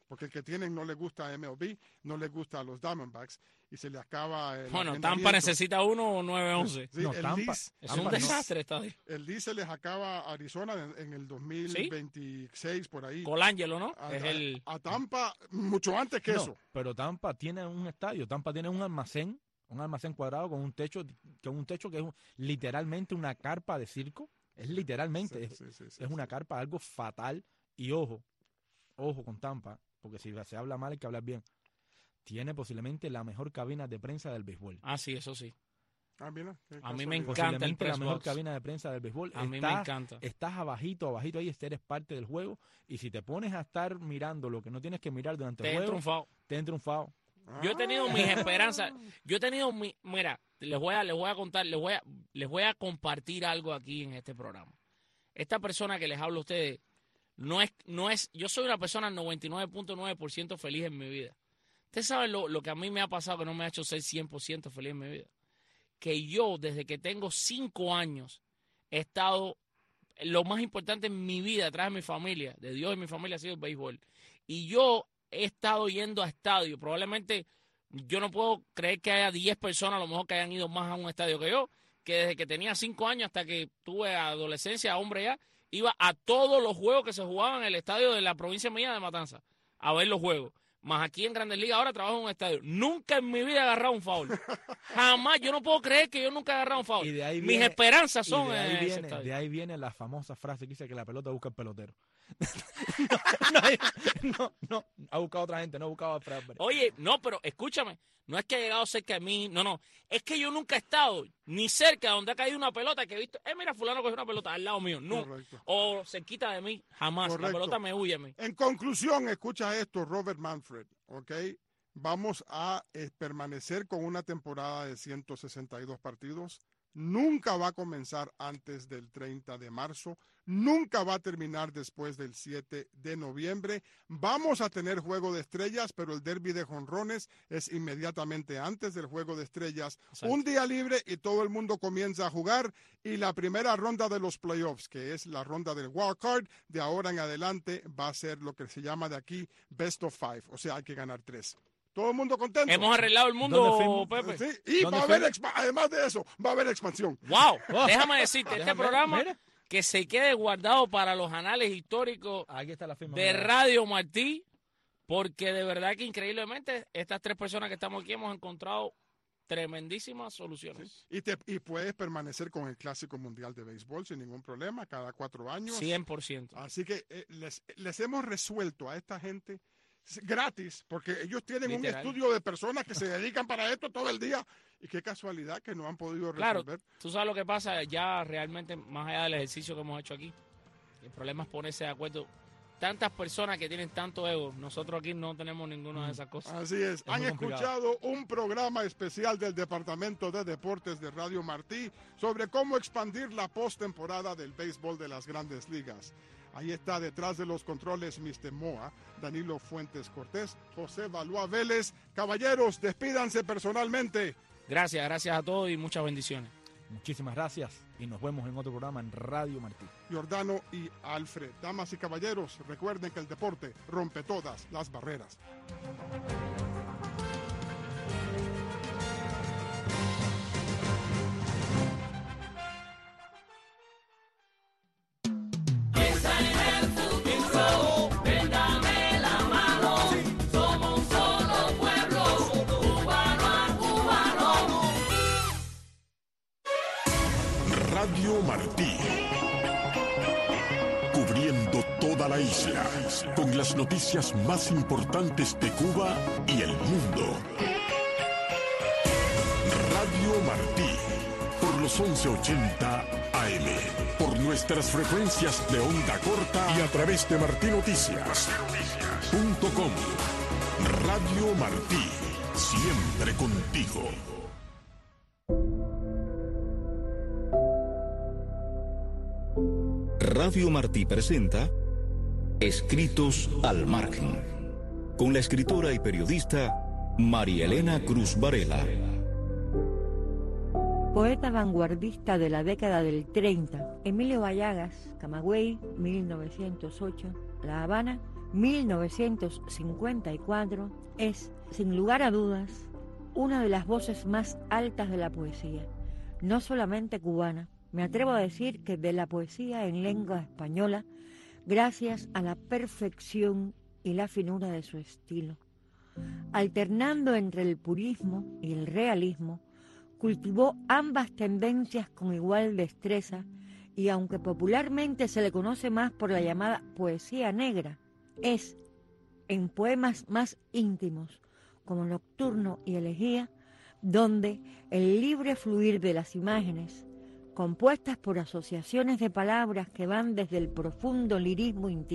porque el que tienen no le gusta a MLB, no le gusta a los Diamondbacks y se le acaba el Bueno, arrendamiento. Tampa necesita uno o 9-11. Sí, No, el Tampa- lease- Es un desastre estadio. el lease se les acaba a Arizona en el 2026, por ahí. Colangelo, ¿no? A, Es el... a Tampa mucho antes que No, eso. pero Tampa tiene un estadio, Tampa tiene un almacén cuadrado con un techo que es literalmente una carpa de circo. Es literalmente, Sí, sí, sí, es una sí. carpa, algo fatal. Y ojo con Tampa, porque si se habla mal hay que hablar bien. Tiene posiblemente la mejor cabina de prensa del béisbol. Ah, sí, eso sí. Ah, mira, qué A mí me casualidad. encanta el Posiblemente la press mejor box. cabina de prensa del béisbol. A mí me encanta. Estás abajito ahí, eres parte del juego. Y si te pones a estar mirando lo que no tienes que mirar durante Te el he juego, triunfado. te han triunfado. Yo he tenido mis esperanzas. Yo he tenido mira, les voy a contar, les voy a compartir algo aquí en este programa. Esta persona que les hablo a ustedes no es, yo soy una persona 99.9% feliz en mi vida. Ustedes saben lo que a mí me ha pasado que no me ha hecho ser 100% feliz en mi vida. Que yo, desde que tengo 5 años, he estado, lo más importante en mi vida, atrás de mi familia, de Dios y mi familia, ha sido el béisbol. Y yo he estado yendo a estadios. Probablemente yo no puedo creer que haya 10 personas a lo mejor que hayan ido más a un estadio que yo, que desde que tenía 5 años hasta que tuve adolescencia, hombre ya, iba a todos los juegos que se jugaban en el estadio de la provincia mía de Matanza, a ver los juegos. Más aquí en Grandes Ligas ahora trabajo en un estadio. Nunca en mi vida he agarrado un foul. Jamás. Yo no puedo creer que yo nunca he agarrado un foul. Y de ahí Mis viene- esperanzas Y son de en ahí, ese viene, estadio. de ahí viene la famosa frase que dice que la pelota busca el pelotero. no, ha buscado otra gente, no ha buscado a Fred Álvarez. Oye, no, pero escúchame, no es que ha llegado cerca de mí, no, es que yo nunca he estado ni cerca de donde ha caído una pelota que he visto, mira, fulano cogió una pelota al lado mío, no, Correcto. o cerquita de mí, jamás, Correcto. la pelota me huye a mí. En conclusión, escucha esto, Robert Manfred, ¿ok? Vamos a permanecer con una temporada de 162 partidos. Nunca va a comenzar antes del 30 de marzo. Nunca va a terminar después del 7 de noviembre. Vamos a tener juego de estrellas, pero el derby de jonrones es inmediatamente antes del juego de estrellas. Exacto. Un día libre y todo el mundo comienza a jugar. Y la primera ronda de los playoffs, que es la ronda del wild card, de ahora en adelante va a ser lo que se llama de aquí best of 5. O sea, hay que ganar 3. ¿Todo el mundo contento? Hemos arreglado el ¿Dónde mundo, fuimos? Pepe. Sí, y ¿Dónde va a haber, fuimos? además de eso, va a haber expansión. Wow, déjame decirte, este Déjame ver, programa mira. que se quede guardado para los anales históricos Aquí está la firma. de Radio Martí, porque de verdad que increíblemente estas 3 personas que estamos aquí hemos encontrado tremendísimas soluciones. Y puedes permanecer con el Clásico Mundial de Béisbol sin ningún problema, cada 4 años. 100%. Así que les hemos resuelto a esta gente gratis, porque ellos tienen Literal. un estudio de personas que se dedican para esto todo el día. Y qué casualidad que no han podido Claro, resolver. tú sabes lo que pasa, ya realmente, más allá del ejercicio que hemos hecho aquí, el problema es ponerse de acuerdo. Tantas personas que tienen tanto ego, nosotros aquí no tenemos ninguna de esas cosas. Así es. Han muy complicado. escuchado un programa especial del Departamento de Deportes de Radio Martí sobre cómo expandir la postemporada del béisbol de las Grandes Ligas. Ahí está detrás de los controles Mr. Moa, Danilo Fuentes Cortés, José Valois Vélez. Caballeros, despídanse personalmente. Gracias a todos y muchas bendiciones. Muchísimas gracias y nos vemos en otro programa en Radio Martí. Giordano y Alfred. Damas y caballeros, recuerden que el deporte rompe todas las barreras. Radio Martí. Cubriendo toda la isla con las noticias más importantes de Cuba y el mundo. Radio Martí. Por los 1180 AM. Por nuestras frecuencias de onda corta y a través de martinoticias.com. Radio Martí. Siempre contigo. Radio Martí presenta Escritos al Margen, con la escritora y periodista María Elena Cruz Varela. poeta vanguardista de la década del 30. Emilio Vallagas, Camagüey, 1908, La Habana, 1954, es, sin lugar a dudas, una de las voces más altas de la poesía, no solamente cubana, me atrevo a decir que de la poesía en lengua española, gracias a la perfección y la finura de su estilo. Alternando entre el purismo y el realismo, cultivó ambas tendencias con igual destreza y aunque popularmente se le conoce más por la llamada poesía negra, es en poemas más íntimos, como Nocturno y Elegía, donde el libre fluir de las imágenes, compuestas por asociaciones de palabras que van desde el profundo lirismo